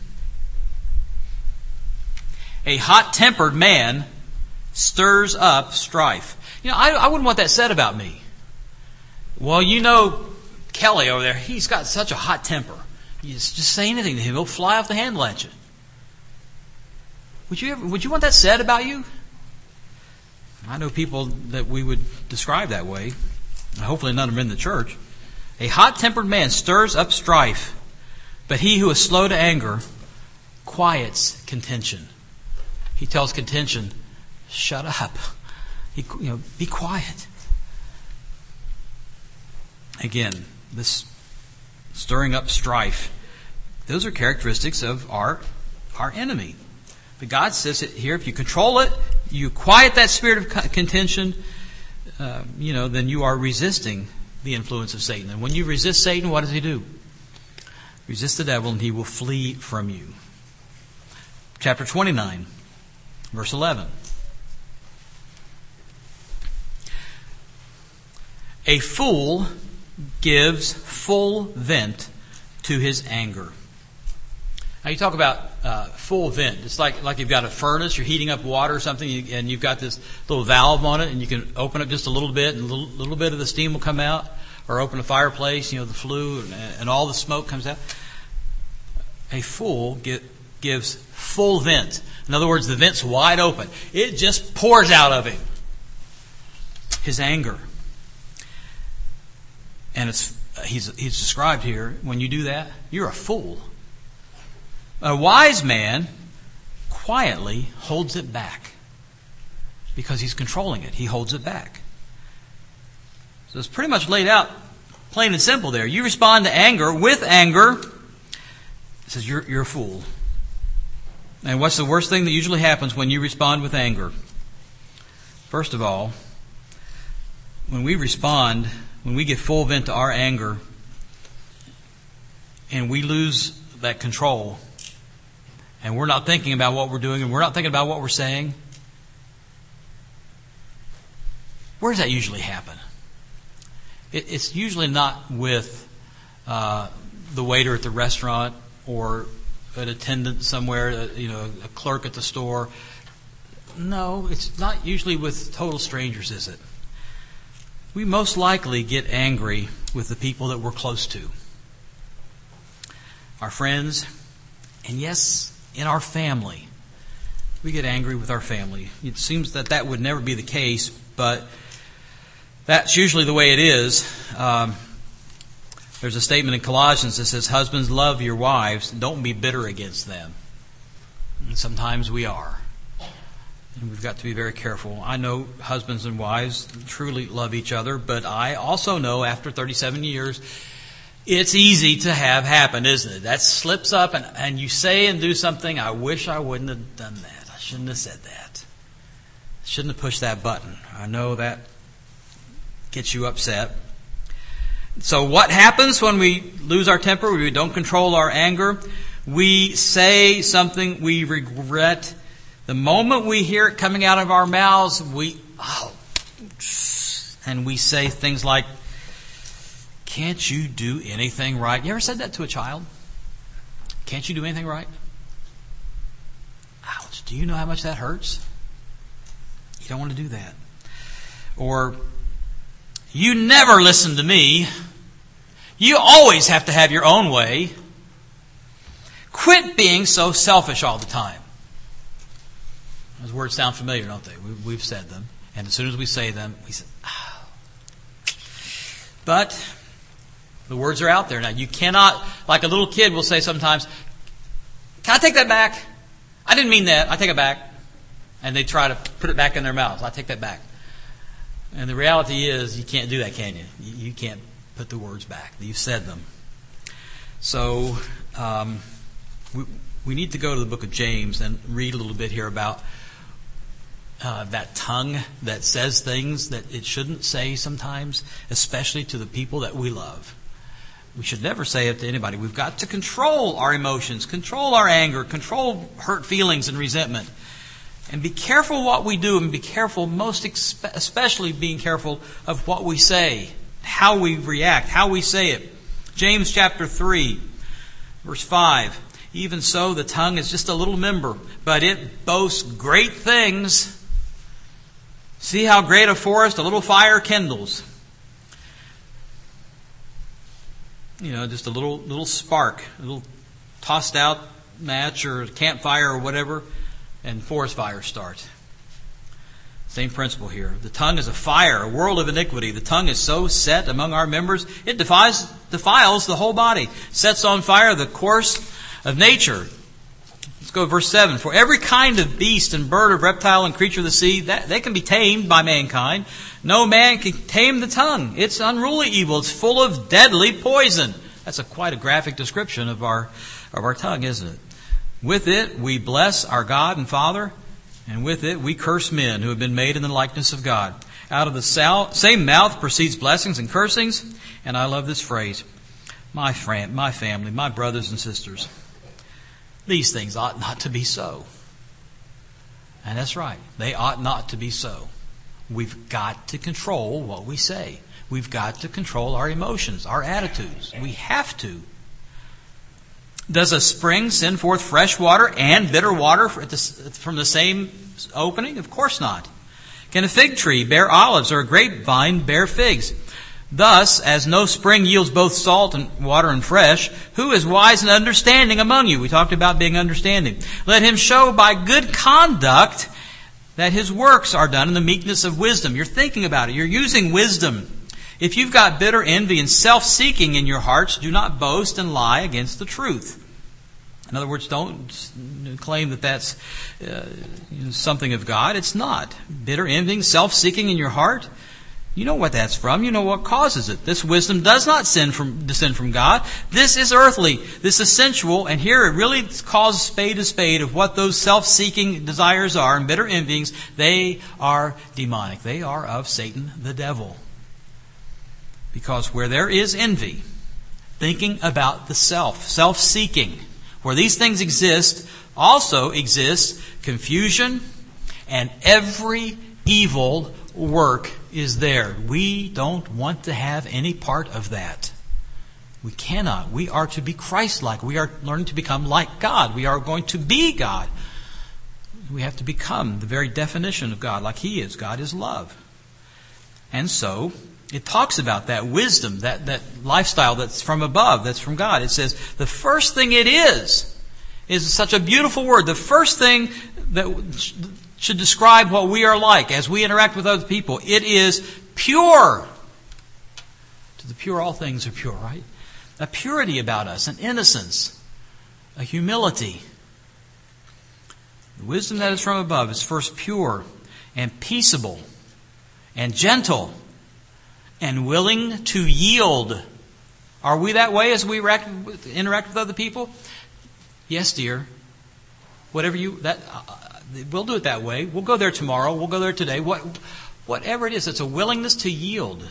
A hot-tempered man stirs up strife. I wouldn't want that said about me. Well, Kelly over there, he's got such a hot temper. You just say anything to him, he'll fly off the handle at you. Would you want that said about you? I know people that we would describe that way. Hopefully none of them in the church. A hot-tempered man stirs up strife, but he who is slow to anger quiets contention. He tells contention, shut up. Be quiet. Again, this stirring up strife, those are characteristics of our enemy. But God says it here, if you control it, you quiet that spirit of contention, then you are resisting the influence of Satan. And when you resist Satan, what does he do? Resist the devil and he will flee from you. Chapter 29, verse 11. A fool gives full vent to his anger. Now you talk about full vent. It's like you've got a furnace, you're heating up water or something, and you've got this little valve on it, and you can open it just a little bit, and a little bit of the steam will come out. Or open a fireplace, the flue, and all the smoke comes out. A fool gives full vent. In other words, the vent's wide open. It just pours out of him. His anger. And he's described here, when you do that, you're a fool. A wise man quietly holds it back because he's controlling it. He holds it back. So it's pretty much laid out plain and simple there. You respond to anger with anger. It says you're a fool. And what's the worst thing that usually happens when you respond with anger? First of all, when we give full vent to our anger and we lose that control and we're not thinking about what we're doing and we're not thinking about what we're saying, where does that usually happen? It's usually not with the waiter at the restaurant or an attendant somewhere, a clerk at the store. No, it's not usually with total strangers, is it? We most likely get angry with the people that we're close to. Our friends, and yes, in our family. We get angry with our family. It seems that would never be the case, but that's usually the way it is. There's a statement in Colossians that says, husbands, love your wives. Don't be bitter against them. And sometimes we are. And we've got to be very careful. I know husbands and wives truly love each other, but I also know after 37 years, it's easy to have happen, isn't it? That slips up and you say and do something, I wish I wouldn't have done that. I shouldn't have said that. I shouldn't have pushed that button. I know that gets you upset. So what happens when we lose our temper, we don't control our anger? We say something we regret. The moment we hear it coming out of our mouths, and we say things like, can't you do anything right? You ever said that to a child? Can't you do anything right? Ouch, do you know how much that hurts? You don't want to do that. Or, you never listen to me. You always have to have your own way. Quit being so selfish all the time. Those words sound familiar, don't they? We've said them. And as soon as we say them, we say, But The words are out there. Now, you cannot, like a little kid will say sometimes, "Can I take that back? I didn't mean that. I take it back." And they try to put it back in their mouths. "I take that back." And the reality is, you can't do that, can you? You can't put the words back. You've said them. So, we need to go to the book of James and read a little bit here about that tongue that says things that it shouldn't say sometimes, especially to the people that we love. We should never say it to anybody. We've got to control our emotions, control our anger, control hurt feelings and resentment. And be careful what we do, and be careful, most especially being careful of what we say, how we react, how we say it. James chapter 3, verse 5. "Even so, the tongue is just a little member, but it boasts great things. See how great a forest a little fire kindles." Just a little spark, a little tossed out match or campfire or whatever, and forest fires start. Same principle here. The tongue is a fire, a world of iniquity. The tongue is so set among our members, it defiles the whole body, sets on fire the course of nature. Let's go to verse 7. "For every kind of beast and bird, of reptile and creature of the sea, that they can be tamed by mankind. No man can tame the tongue. It's unruly evil. It's full of deadly poison." That's quite a graphic description of our tongue, isn't it? "With it we bless our God and Father, and with it we curse men who have been made in the likeness of God. Out of the same mouth proceeds blessings and cursings." And I love this phrase. My family, my brothers and sisters, these things ought not to be so. And that's right. They ought not to be so. We've got to control what we say. We've got to control our emotions, our attitudes. We have to. Does a spring send forth fresh water and bitter water from the same opening? Of course not. Can a fig tree bear olives, or a grapevine bear figs? Thus, as no spring yields both salt and water and fresh, who is wise and understanding among you? We talked about being understanding. Let him show by good conduct that his works are done in the meekness of wisdom. You're thinking about it. You're using wisdom. If you've got bitter envy and self-seeking in your hearts, do not boast and lie against the truth. In other words, don't claim that that's something of God. It's not. Bitter envy, self-seeking in your heart, you know what that's from. You know what causes it. This wisdom does not descend from God. This is earthly. This is sensual. And here it really calls spade a spade of what those self-seeking desires are. And bitter envyings, they are demonic. They are of Satan, the devil. Because where there is envy, thinking about the self-seeking, where these things exist, also exists confusion, and every evil work is there. We don't want to have any part of that. We cannot. We are to be Christ-like. We are learning to become like God. We are going to be God. We have to become the very definition of God, like He is. God is love. And so, it talks about that wisdom, that lifestyle that's from above, that's from God. It says, the first thing it is such a beautiful word. The first thing that should describe what we are like as we interact with other people. It is pure. To the pure, all things are pure, right? A purity about us, an innocence, a humility. The wisdom that is from above is first pure and peaceable and gentle and willing to yield. Are we that way as we interact with other people? Yes, dear. Whatever we'll do it that way. We'll go there tomorrow. We'll go there today. Whatever it is, it's a willingness to yield.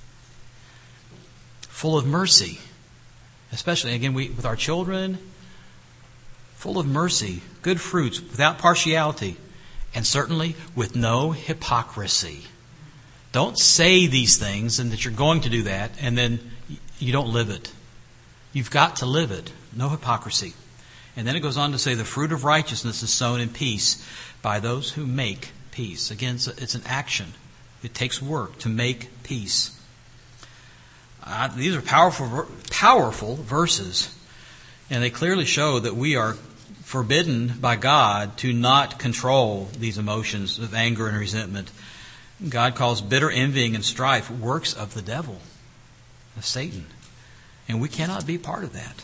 Full of mercy. Especially, again, with our children. Full of mercy. Good fruits. Without partiality. And certainly with no hypocrisy. Don't say these things and that you're going to do that and then you don't live it. You've got to live it. No hypocrisy. And then it goes on to say the fruit of righteousness is sown in peace by those who make peace. Again, it's an action. It takes work to make peace. These are powerful verses. And they clearly show that we are forbidden by God to not control these emotions of anger and resentment. God calls bitter envying and strife works of the devil, of Satan. And we cannot be part of that.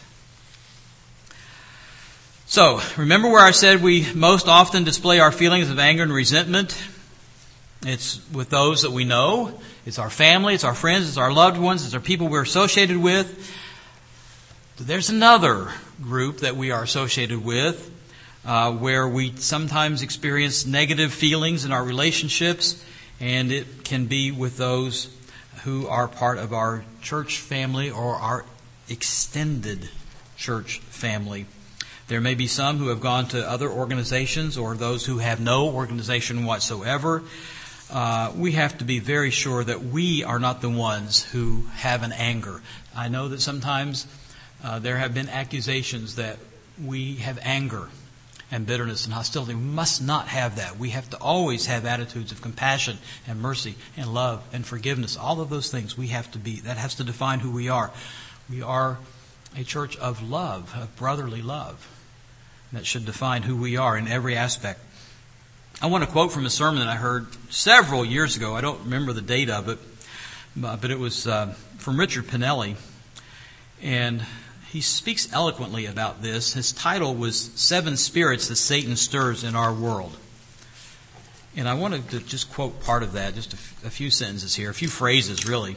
So, remember where I said we most often display our feelings of anger and resentment? It's with those that we know. It's our family, it's our friends, it's our loved ones, it's our people we're associated with. There's another group that we are associated with where we sometimes experience negative feelings in our relationships, and it can be with those who are part of our church family or our extended church family. There may be some who have gone to other organizations or those who have no organization whatsoever. We have to be very sure that we are not the ones who have an anger. I know that sometimes there have been accusations that we have anger and bitterness and hostility. We must not have that. We have to always have attitudes of compassion and mercy and love and forgiveness. All of those things we have to be. That has to define who we are. We are a church of love, of brotherly love. That should define who we are in every aspect. I want to quote from a sermon that I heard several years ago. I don't remember the date of it, but it was from Richard Pinelli. And he speaks eloquently about this. His title was Seven Spirits That Satan Stirs in Our World. And I wanted to just quote part of that, just a few sentences here, a few phrases really,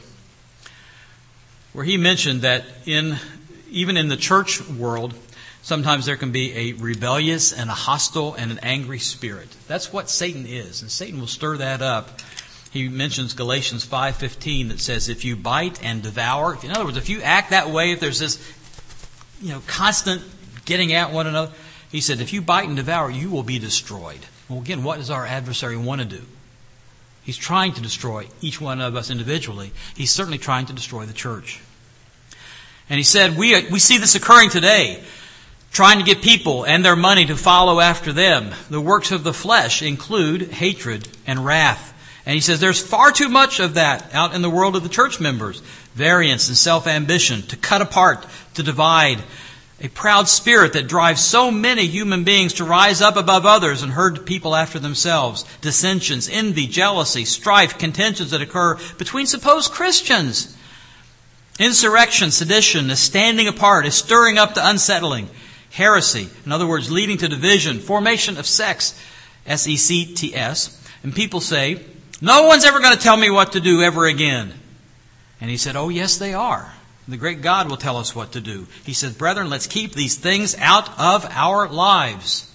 where he mentioned that even in the church world, sometimes there can be a rebellious and a hostile and an angry spirit. That's what Satan is, and Satan will stir that up. He mentions Galatians 5:15 that says, if you bite and devour, in other words, if you act that way, if there's this constant getting at one another, he said, if you bite and devour, you will be destroyed. Well, again, what does our adversary want to do? He's trying to destroy each one of us individually. He's certainly trying to destroy the church. And he said, we see this occurring today, trying to get people and their money to follow after them. The works of the flesh include hatred and wrath. And he says there's far too much of that out in the world of the church members. Variance and self-ambition, to cut apart, to divide. A proud spirit that drives so many human beings to rise up above others and herd people after themselves. Dissensions, envy, jealousy, strife, contentions that occur between supposed Christians. Insurrection, sedition, a standing apart, a stirring up the unsettling. Heresy, in other words, leading to division, formation of sects, S-E-C-T-S. And people say, no one's ever going to tell me what to do ever again. And he said, oh, yes, they are. The great God will tell us what to do. He says, brethren, let's keep these things out of our lives.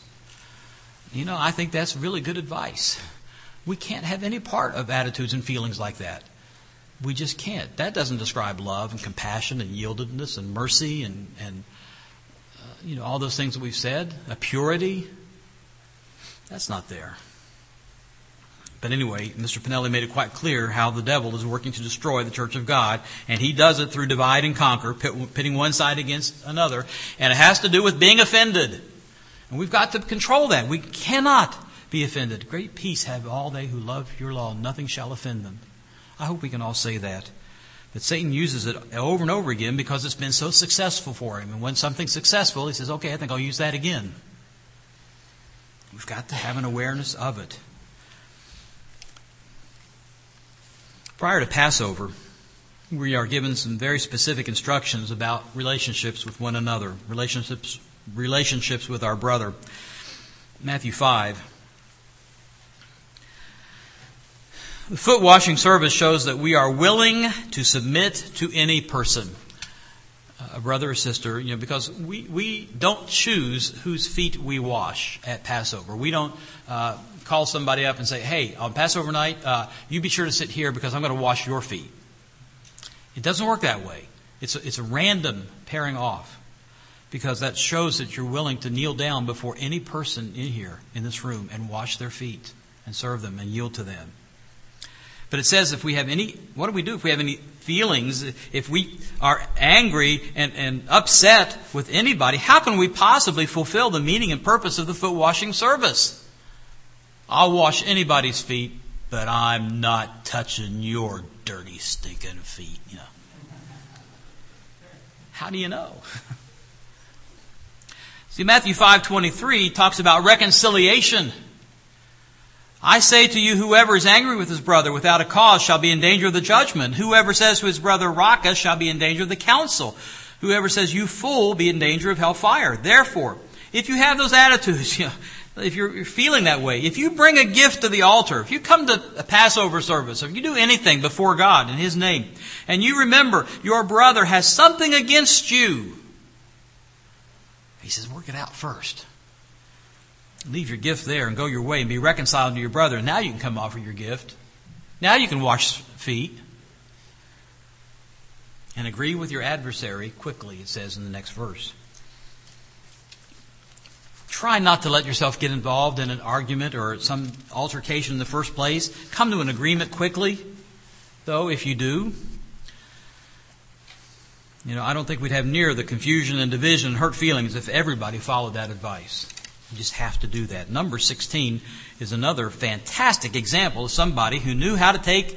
I think that's really good advice. We can't have any part of attitudes and feelings like that. We just can't. That doesn't describe love and compassion and yieldedness and mercy and all those things that we've said. A purity. That's not there. But anyway, Mr. Pinelli made it quite clear how the devil is working to destroy the church of God. And he does it through divide and conquer, pitting one side against another. And it has to do with being offended. And we've got to control that. We cannot be offended. Great peace have all they who love your law. Nothing shall offend them. I hope we can all say that. But Satan uses it over and over again because it's been so successful for him. And when something's successful, he says, okay, I think I'll use that again. We've got to have an awareness of it. Prior to Passover, we are given some very specific instructions about relationships with one another, relationships with our brother. Matthew 5. The foot washing service shows that we are willing to submit to any person, a brother or sister, because we don't choose whose feet we wash at Passover. We don't call somebody up and say, hey, on Passover night, you be sure to sit here because I'm going to wash your feet. It doesn't work that way. It's a random pairing off because that shows that you're willing to kneel down before any person in here, in this room, and wash their feet and serve them and yield to them. But it says if we have what do we do if we have any feelings? If we are angry and upset with anybody, how can we possibly fulfill the meaning and purpose of the foot washing service? I'll wash anybody's feet, but I'm not touching your dirty, stinking feet. How do you know? See, Matthew 5:23 talks about reconciliation. I say to you, whoever is angry with his brother without a cause shall be in danger of the judgment. Whoever says to his brother, Raca, shall be in danger of the council. Whoever says, you fool, be in danger of hellfire. Therefore, if you have those attitudes, if you're feeling that way, if you bring a gift to the altar, if you come to a Passover service, if you do anything before God in His name, and you remember your brother has something against you, He says, work it out first. Leave your gift there and go your way and be reconciled to your brother. And now you can come offer your gift. Now you can wash feet. And agree with your adversary quickly, it says in the next verse. Try not to let yourself get involved in an argument or some altercation in the first place. Come to an agreement quickly, though, if you do. I don't think we'd have near the confusion and division and hurt feelings if everybody followed that advice. You just have to do that. Number 16 is another fantastic example of somebody who knew how to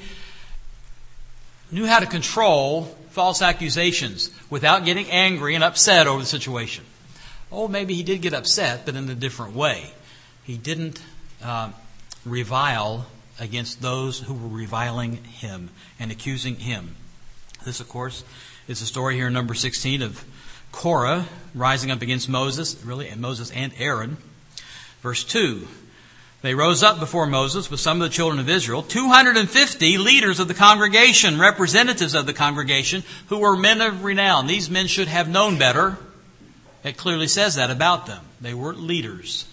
control false accusations without getting angry and upset over the situation. Oh, maybe he did get upset, but in a different way. He didn't revile against those who were reviling him and accusing him. This, of course, is the story here in number 16 of Korah rising up against Moses, and Moses and Aaron. Verse 2, they rose up before Moses with some of the children of Israel, 250 leaders of the congregation, representatives of the congregation, who were men of renown. These men should have known better. It clearly says that about them. They were leaders.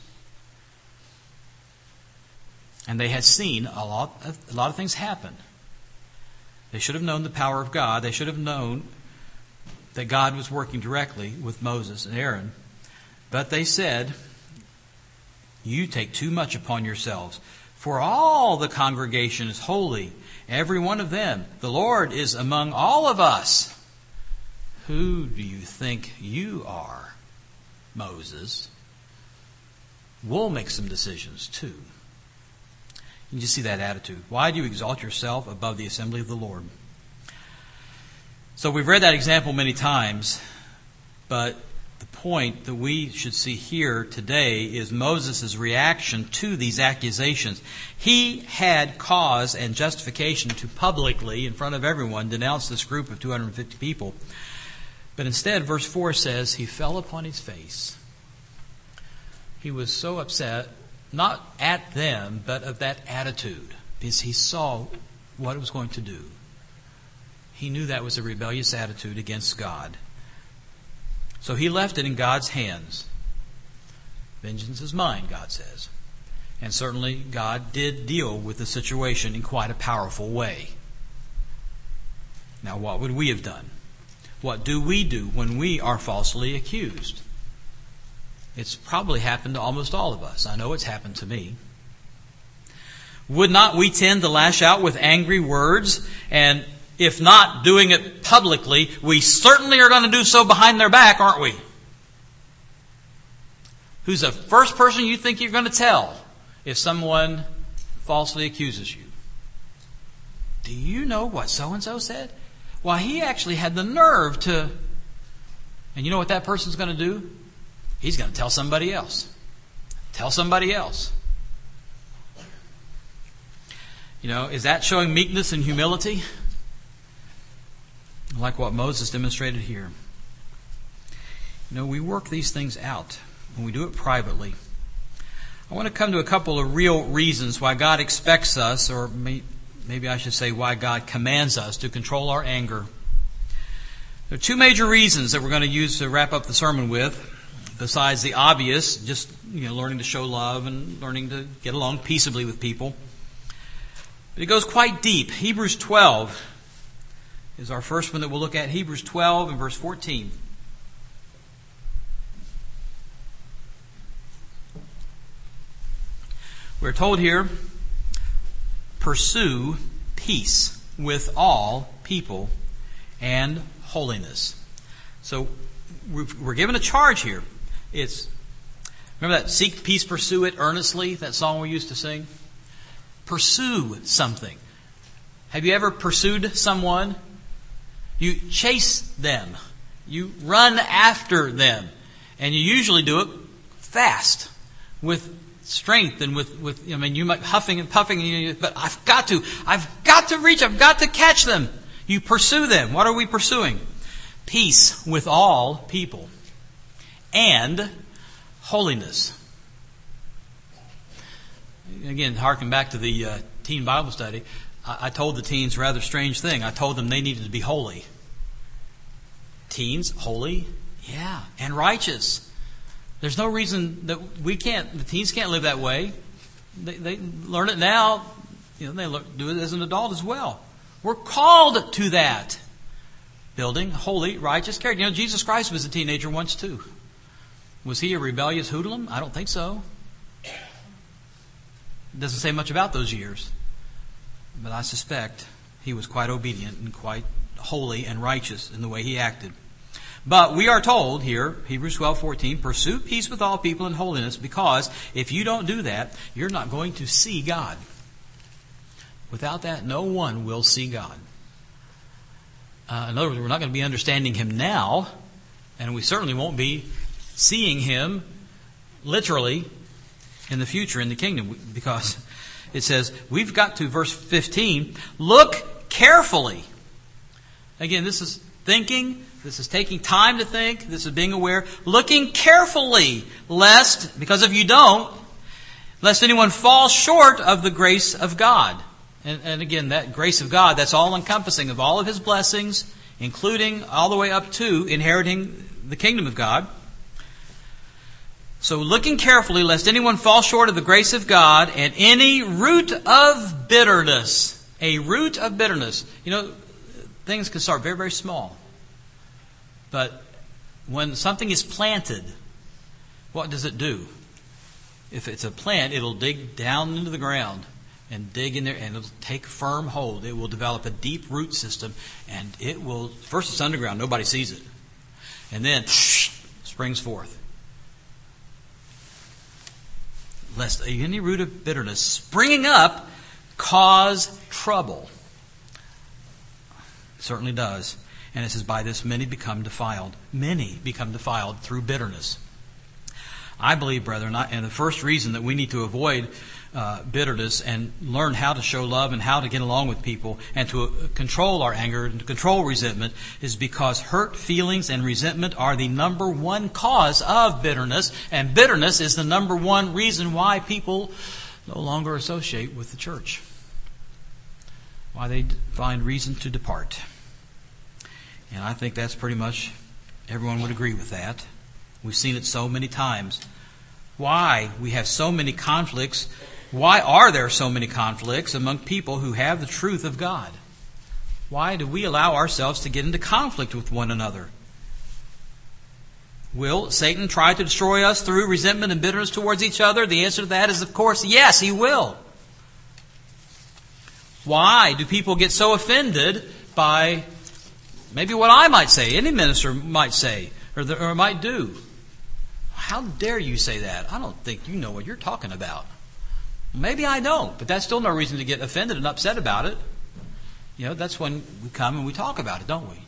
And they had seen a lot of things happen. They should have known the power of God. They should have known that God was working directly with Moses and Aaron. But they said, you take too much upon yourselves. For all the congregation is holy, every one of them. The Lord is among all of us. Who do you think you are, Moses? We'll make some decisions too. You just see that attitude. Why do you exalt yourself above the assembly of the Lord? So we've read that example many times, but the point that we should see here today is Moses' reaction to these accusations. He had cause and justification to publicly, in front of everyone, denounce this group of 250 people. But instead, verse 4 says, he fell upon his face. He was so upset, not at them, but of that attitude, because he saw what it was going to do. He knew that was a rebellious attitude against God. So he left it in God's hands. Vengeance is mine, God says. And certainly God did deal with the situation in quite a powerful way. Now, what would we have done? What do we do when we are falsely accused? It's probably happened to almost all of us. I know it's happened to me. Would not we tend to lash out with angry words? And if not doing it publicly, we certainly are going to do so behind their back, aren't we? Who's the first person you think you're going to tell if someone falsely accuses you? Do you know what so-and-so said? Why, he actually had the nerve to... And you know what that person's going to do? He's going to tell somebody else. Tell somebody else. Is that showing meekness and humility? Like what Moses demonstrated here. We work these things out when we do it privately. I want to come to a couple of real reasons why God expects us, or maybe I should say why God commands us to control our anger. There are two major reasons that we're going to use to wrap up the sermon with, besides the obvious, just learning to show love and learning to get along peaceably with people. But it goes quite deep. Hebrews 12 is our first one that we'll look at. Hebrews 12 and verse 14. We're told here, pursue peace with all people and holiness. So we're given a charge here. Remember that seek peace, pursue it earnestly, that song we used to sing? Pursue something. Have you ever pursued someone? You chase them. You run after them. And you usually do it fast, with strength and with you might huffing and puffing, but I've got to reach, I've got to catch them. You pursue them. What are we pursuing? Peace with all people and holiness. Again, harken back to the teen Bible study. I told the teens a rather strange thing. I told them they needed to be holy. Teens, holy? Yeah. And righteous. There's no reason that the teens can't live that way. They learn it now. They do it as an adult as well. We're called to that. Building holy, righteous character. Jesus Christ was a teenager once too. Was he a rebellious hoodlum? I don't think so. It doesn't say much about those years. But I suspect he was quite obedient and quite holy and righteous in the way he acted. But we are told here, Hebrews 12:14, pursue peace with all people and holiness, because if you don't do that, you're not going to see God. Without that, no one will see God. In other words, we're not going to be understanding Him now, and we certainly won't be seeing Him literally in the future in the kingdom, because it says, we've got to, verse 15, look carefully. Again, this is thinking. This is taking time to think. This is being aware. Looking carefully, lest, because if you don't, lest anyone fall short of the grace of God. And again, that grace of God, that's all encompassing of all of His blessings, including all the way up to inheriting the kingdom of God. So looking carefully, lest anyone fall short of the grace of God, and any root of bitterness. A root of bitterness. Things can start very, very small. But when something is planted, what does it do? If it's a plant, it'll dig down into the ground and dig in there, and it'll take firm hold. It will develop a deep root system, and it will, first it's underground, nobody sees it. And then springs forth. Lest any root of bitterness springing up cause trouble. It certainly does. And it says, by this many become defiled. Many become defiled through bitterness. I believe, brethren, and the first reason that we need to avoid bitterness and learn how to show love and how to get along with people and to control our anger and to control resentment is because hurt feelings and resentment are the number one cause of bitterness, and bitterness is the number one reason why people no longer associate with the church, why they find reason to depart. And I think that's pretty much, everyone would agree with that. We've seen it so many times. Why we have so many conflicts? Why are there so many conflicts among people who have the truth of God? Why do we allow ourselves to get into conflict with one another? Will Satan try to destroy us through resentment and bitterness towards each other? The answer to that is, of course, yes, he will. Why do people get so offended by maybe what I might say, any minister might say, or might do? How dare you say that? I don't think you know what you're talking about. Maybe I don't, but that's still no reason to get offended and upset about it. That's when we come and we talk about it, don't we?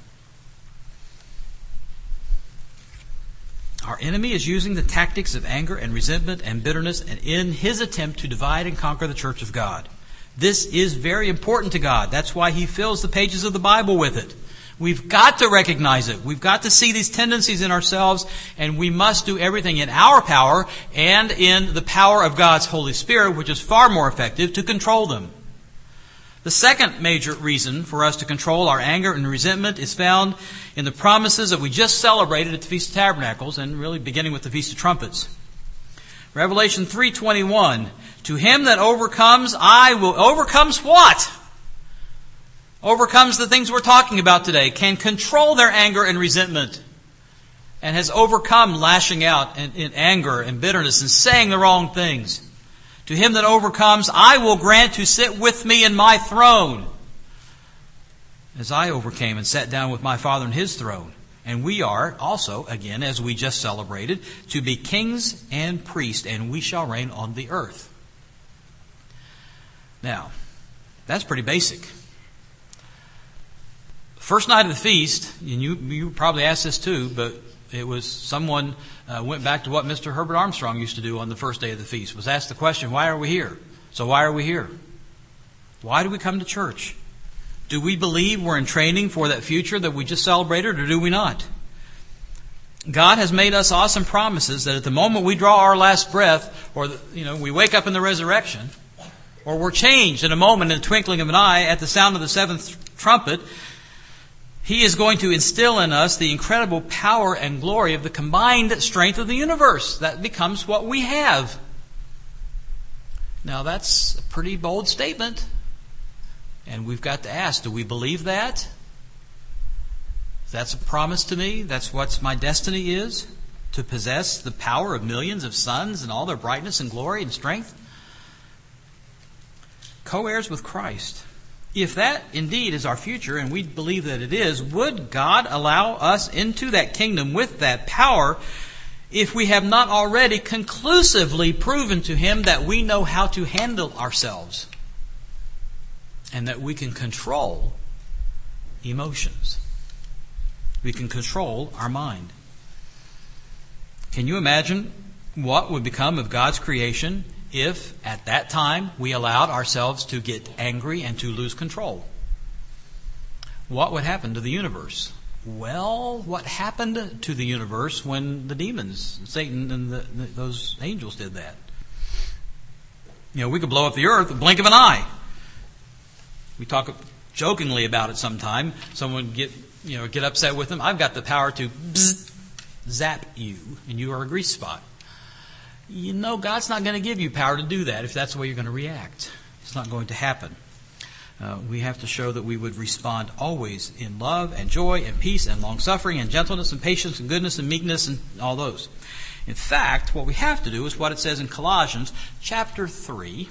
Our enemy is using the tactics of anger and resentment and bitterness and in his attempt to divide and conquer the church of God. This is very important to God. That's why He fills the pages of the Bible with it. We've got to recognize it. We've got to see these tendencies in ourselves, and we must do everything in our power and in the power of God's Holy Spirit, which is far more effective, to control them. The second major reason for us to control our anger and resentment is found in the promises that we just celebrated at the Feast of Tabernacles, and really beginning with the Feast of Trumpets. Revelation 3:21, to him that overcomes, I will... Overcomes what? Overcomes the things we're talking about today, can control their anger and resentment, and has overcome lashing out in anger and bitterness and saying the wrong things. To him that overcomes, I will grant to sit with me in my throne, as I overcame and sat down with my Father in His throne. And we are also, again, as we just celebrated, to be kings and priests, and we shall reign on the earth. Now, that's pretty basic. First night of the feast, and you probably asked this too, but It was someone went back to what Mr. Herbert Armstrong used to do on the first day of the feast, was asked the question, why are we here? So why are we here? Why do we come to church? Do we believe we're in training for that future that we just celebrated, or do we not? God has made us awesome promises that at the moment we draw our last breath, or we wake up in the resurrection, or we're changed in a moment, in the twinkling of an eye, at the sound of the seventh trumpet, He is going to instill in us the incredible power and glory of the combined strength of the universe. That becomes what we have. Now that's a pretty bold statement. And we've got to ask, do we believe that? That's a promise to me. That's what my destiny is, to possess the power of millions of suns and all their brightness and glory and strength. Co-heirs with Christ. If that indeed is our future, and we believe that it is, would God allow us into that kingdom with that power if we have not already conclusively proven to Him that we know how to handle ourselves and that we can control emotions? We can control our mind. Can you imagine what would become of God's creation if, at that time, we allowed ourselves to get angry and to lose control? What would happen to the universe? Well, what happened to the universe when the demons, Satan and those angels did that? We could blow up the earth with a blink of an eye. We talk jokingly about it sometime. Someone get upset with them. I've got the power to zap you, and you are a grease spot. God's not going to give you power to do that if that's the way you're going to react. It's not going to happen. We have to show that we would respond always in love and joy and peace and long-suffering and gentleness and patience and goodness and meekness and all those. In fact, what we have to do is what it says in Colossians chapter 3,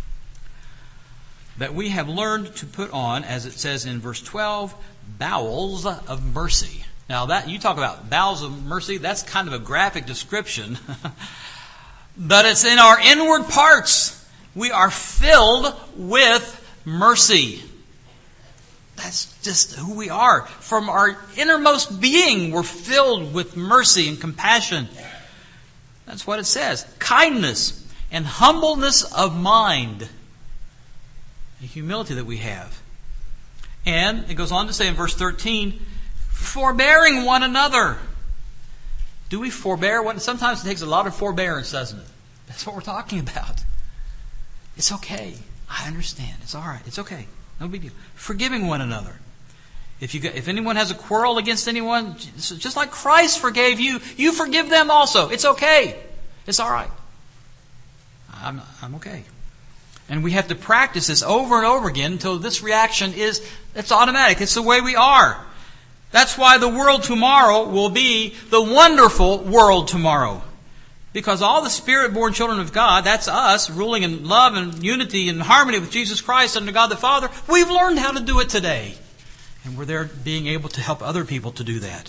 that we have learned to put on, as it says in verse 12, bowels of mercy. Now that you talk about bowels of mercy, that's kind of a graphic description. But it's in our inward parts. We are filled with mercy. That's just who we are. From our innermost being, we're filled with mercy and compassion. That's what it says. Kindness and humbleness of mind. The humility that we have. And it goes on to say in verse 13, forbearing one another. Do we forbear? Sometimes it takes a lot of forbearance, doesn't it? That's what we're talking about. It's okay. I understand. It's all right. It's okay. No big deal. Forgiving one another. If anyone has a quarrel against anyone, just like Christ forgave you, you forgive them also. It's okay. It's all right. I'm okay. And we have to practice this over and over again until this reaction it's automatic. It's the way we are. That's why the world tomorrow will be the wonderful world tomorrow. Because all the Spirit-born children of God, that's us, ruling in love and unity and harmony with Jesus Christ under God the Father, we've learned how to do it today. And we're there being able to help other people to do that.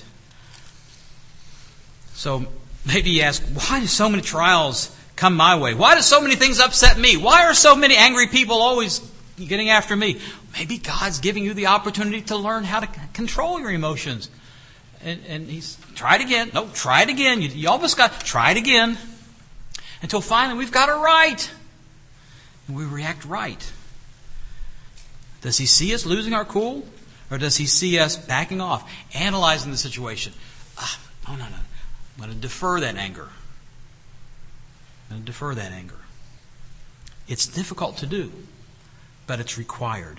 So maybe you ask, why do so many trials come my way? Why do so many things upset me? Why are so many angry people always getting after me? Maybe God's giving you the opportunity to learn how to control your emotions. And He's, try it again. No, try it again. You almost try it again. Until finally we've got it right. And we react right. Does He see us losing our cool? Or does He see us backing off, analyzing the situation? No. I'm going to defer that anger. It's difficult to do, but it's required.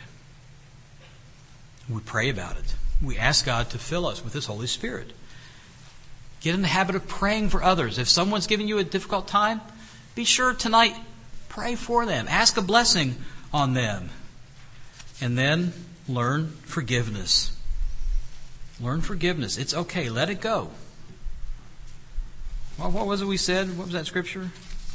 We pray about it. We ask God to fill us with His Holy Spirit. Get in the habit of praying for others. If someone's giving you a difficult time, be sure tonight, pray for them. Ask a blessing on them. And then learn forgiveness. Learn forgiveness. It's okay. Let it go. Well, what was it we said? What was that scripture?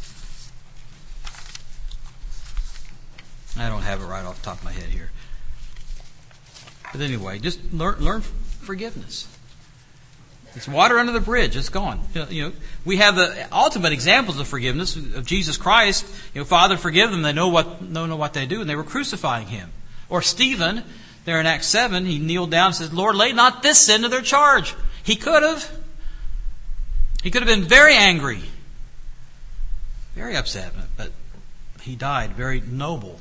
I don't have it right off the top of my head here. But anyway, just learn forgiveness. It's water under the bridge. It's gone. We have the ultimate examples of forgiveness of Jesus Christ. Father, forgive them. They know what they do, and they were crucifying Him. Or Stephen, there in Acts 7, he kneeled down and said, Lord, lay not this sin to their charge. He could have. He could have been very angry, very upset, but he died very noble.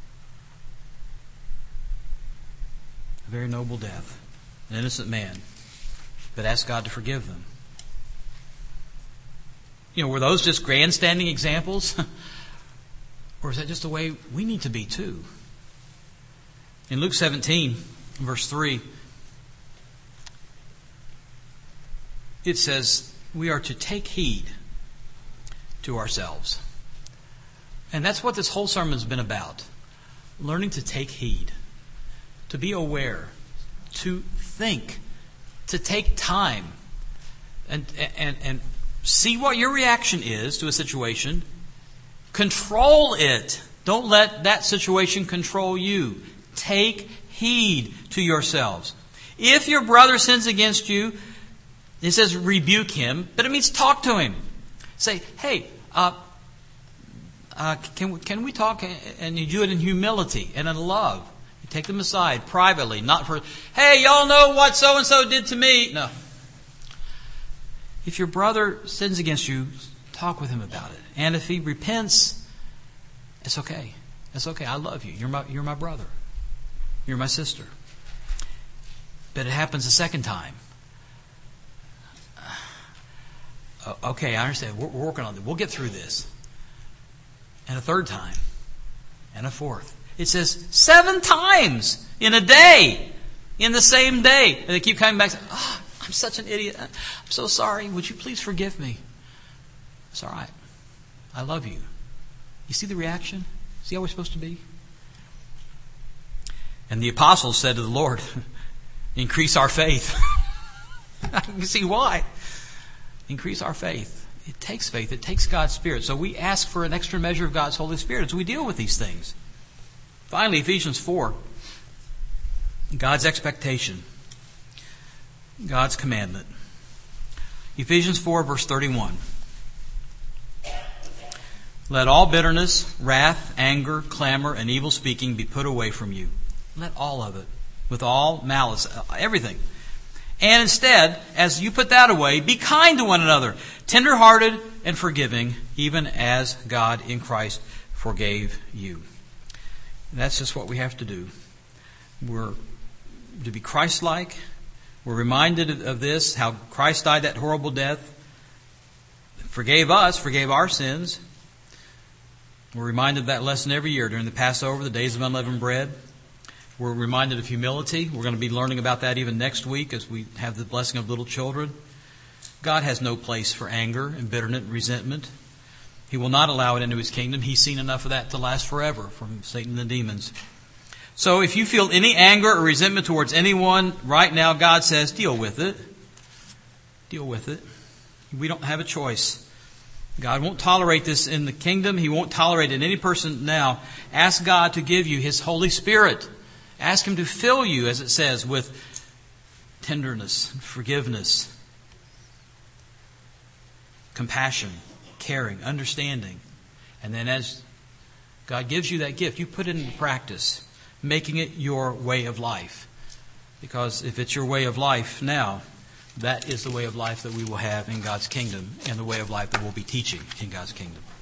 A very noble death. An innocent man, but asked God to forgive them. Were those just grandstanding examples? Or is that just the way we need to be too? In Luke 17, verse 3, it says, we are to take heed to ourselves. And that's what this whole sermon has been about. Learning to take heed, to be aware, to think, to take time, and see what your reaction is to a situation. Control it. Don't let that situation control you. Take heed to yourselves. If your brother sins against you, it says rebuke him, but it means talk to him. Say, hey, can we talk? And you do it in humility and in love. You take them aside privately, not for, hey, y'all know what so-and-so did to me. No. If your brother sins against you, talk with him about it. And if he repents, it's okay. It's okay. I love you. You're my brother. You're my sister. But it happens a second time. Okay, I understand. We're working on it. We'll get through this. And a third time. And a fourth. It says 7 times in a day. In the same day. And they keep coming back and saying, I'm such an idiot. I'm so sorry. Would you please forgive me? It's all right. I love you. You see the reaction? See how we're supposed to be? And the apostles said to the Lord, increase our faith. I can see why. Increase our faith. It takes faith. It takes God's Spirit. So we ask for an extra measure of God's Holy Spirit as we deal with these things. Finally, Ephesians 4. God's expectation. God's commandment. Ephesians 4, verse 31. Let all bitterness, wrath, anger, clamor, and evil speaking be put away from you. Let all of it. With all malice. Everything. And instead, as you put that away, be kind to one another, tender-hearted and forgiving, even as God in Christ forgave you. That's just what we have to do. We're to be Christ-like. We're reminded of this, how Christ died that horrible death, forgave us, forgave our sins. We're reminded of that lesson every year during the Passover, the days of unleavened bread. We're reminded of humility. We're going to be learning about that even next week as we have the blessing of little children. God has no place for anger and bitterness and resentment. He will not allow it into His kingdom. He's seen enough of that to last forever from Satan and the demons. So if you feel any anger or resentment towards anyone right now, God says, deal with it. Deal with it. We don't have a choice. God won't tolerate this in the kingdom. He won't tolerate it in any person now. Ask God to give you His Holy Spirit. Ask Him to fill you, as it says, with tenderness, forgiveness, compassion, caring, understanding. And then as God gives you that gift, you put it into practice, making it your way of life. Because if it's your way of life now, that is the way of life that we will have in God's kingdom and the way of life that we'll be teaching in God's kingdom.